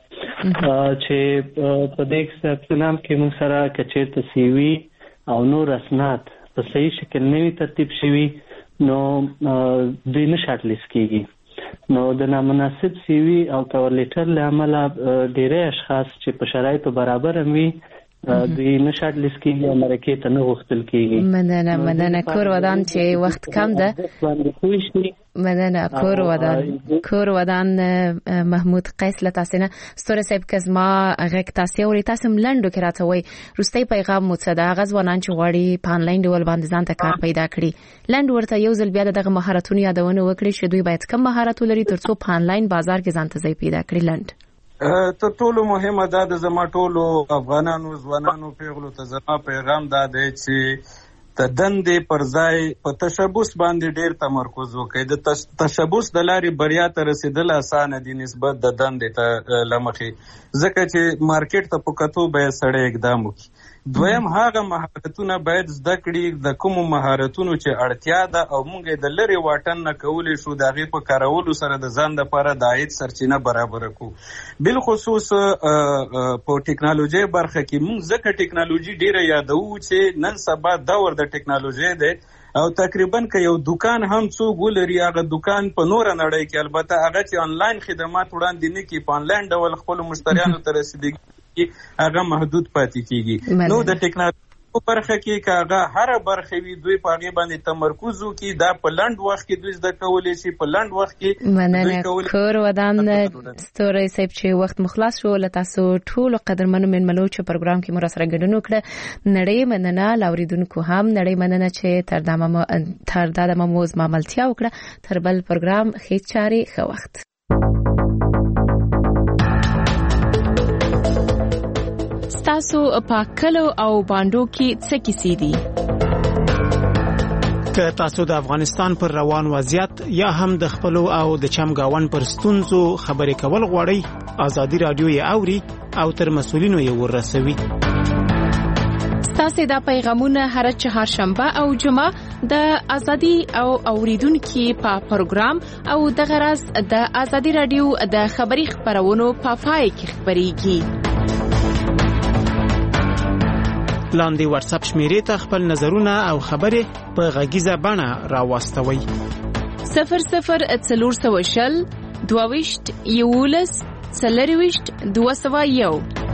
چې په دې ثبت نام کې موږ سره کچې ته سی وی او نور اسناد په صحیح شکل نوي ترتیب شوي نو دوی نه شارټ لیست کیږي نو د نامناسب سی وی او کور لیټر لامل ډیری اشخاص چې په شرایطو برابر وي دوی نه شارټ لیست کیږي او مرکه ته نه غوښتل کیږي مدنه کور ودان چې وخت کم ده مدنه کور ودان محمود قیس لتاسنه ستوره صاحب کزما غک تاسو ورې تاسو ملندو کې راته وای روستي پیغام متصدا غزوانان چې غواړي په انلاین ډول باندې ځان ته کار پیدا کړي لند ورته یو ځل بیا دغه مهارتونه یادونه وکړي چې دوی باید کوم مهارت لري ترڅو په انلاین بازار کې ځان ته ځای پیدا کړي لند ته ټولو مهمه ده د زما ټولو افغانانو ځوانانو پیغلو ته زما پیغام دا دی چې د دندې پر ځای په تشبث باندې ډیر تمرکز وکړي د تشبث د لارې بریا ته رسیدل اسانه دي نسبت د دندې ته لمخې ځکه چې مارکیټ ته په کتو به سړی اقدام وکړي دویم هغه مهارتونه باید زده کړي د کوم مهارتونو چې اړتیا ده او موږ د لری واټن نه کولې شو د هغې په کارولو سره د ځان لپاره د عاید سرچینه برابر کړو بالخصوص په ټیکنالوژي برخه کې موږ ځکه ټیکنالوژي ډیره یادوو چې نن سبا دور د ټیکنالوژي دی او تقریبا که یو دکان هم څوک ولري هغه دکان په نور نړۍ کې البته هغه چې آنلاین خدمات وړاندې نه کوي په آنلاین ډول خپل مشتریانو ته رسیدګي هغه محدود پاتې کیږي. نو د ټیکنالوژي په برخه کې کاغه هر برخه وی دوی په هغه باندې تمرکز وکړي دا په لند وخت کې دوی زده کولای شي په لند وخت کې مننه کور ودان ستوري صاحب چې وخت مخلص شو لته تاسو ټول قدرمنو منملو چې پروګرام کې مو سره ګډون وکړه نړۍ مننه لاوریدونکو هم نړۍ مننه چې تر دا موز معاملتیا وکړه تر بل پروګرام هیڅ چاري خو وخت تاسو په کلو او باندو کې څه کیسې دي که تاسو د افغانستان پر روان وضعیت یا هم د خپل او د چمګاون پر ستونزو خبرې کول غواړئ ازادي رادیو یې اوري او تر مسولینو یې ورسوي. تاسو دا پیغامونه هر چهارشنبه او جمعه د ازادي او اوریدونکو په پروګرام او د غرض د ازادي رادیو د خبري خبرونو په پای کې خبريږي. لاندې واتس اپ شمیرې ته خپل نظرونه او خبرې په غږیزه بڼه راوستوي 00 420 22 11 201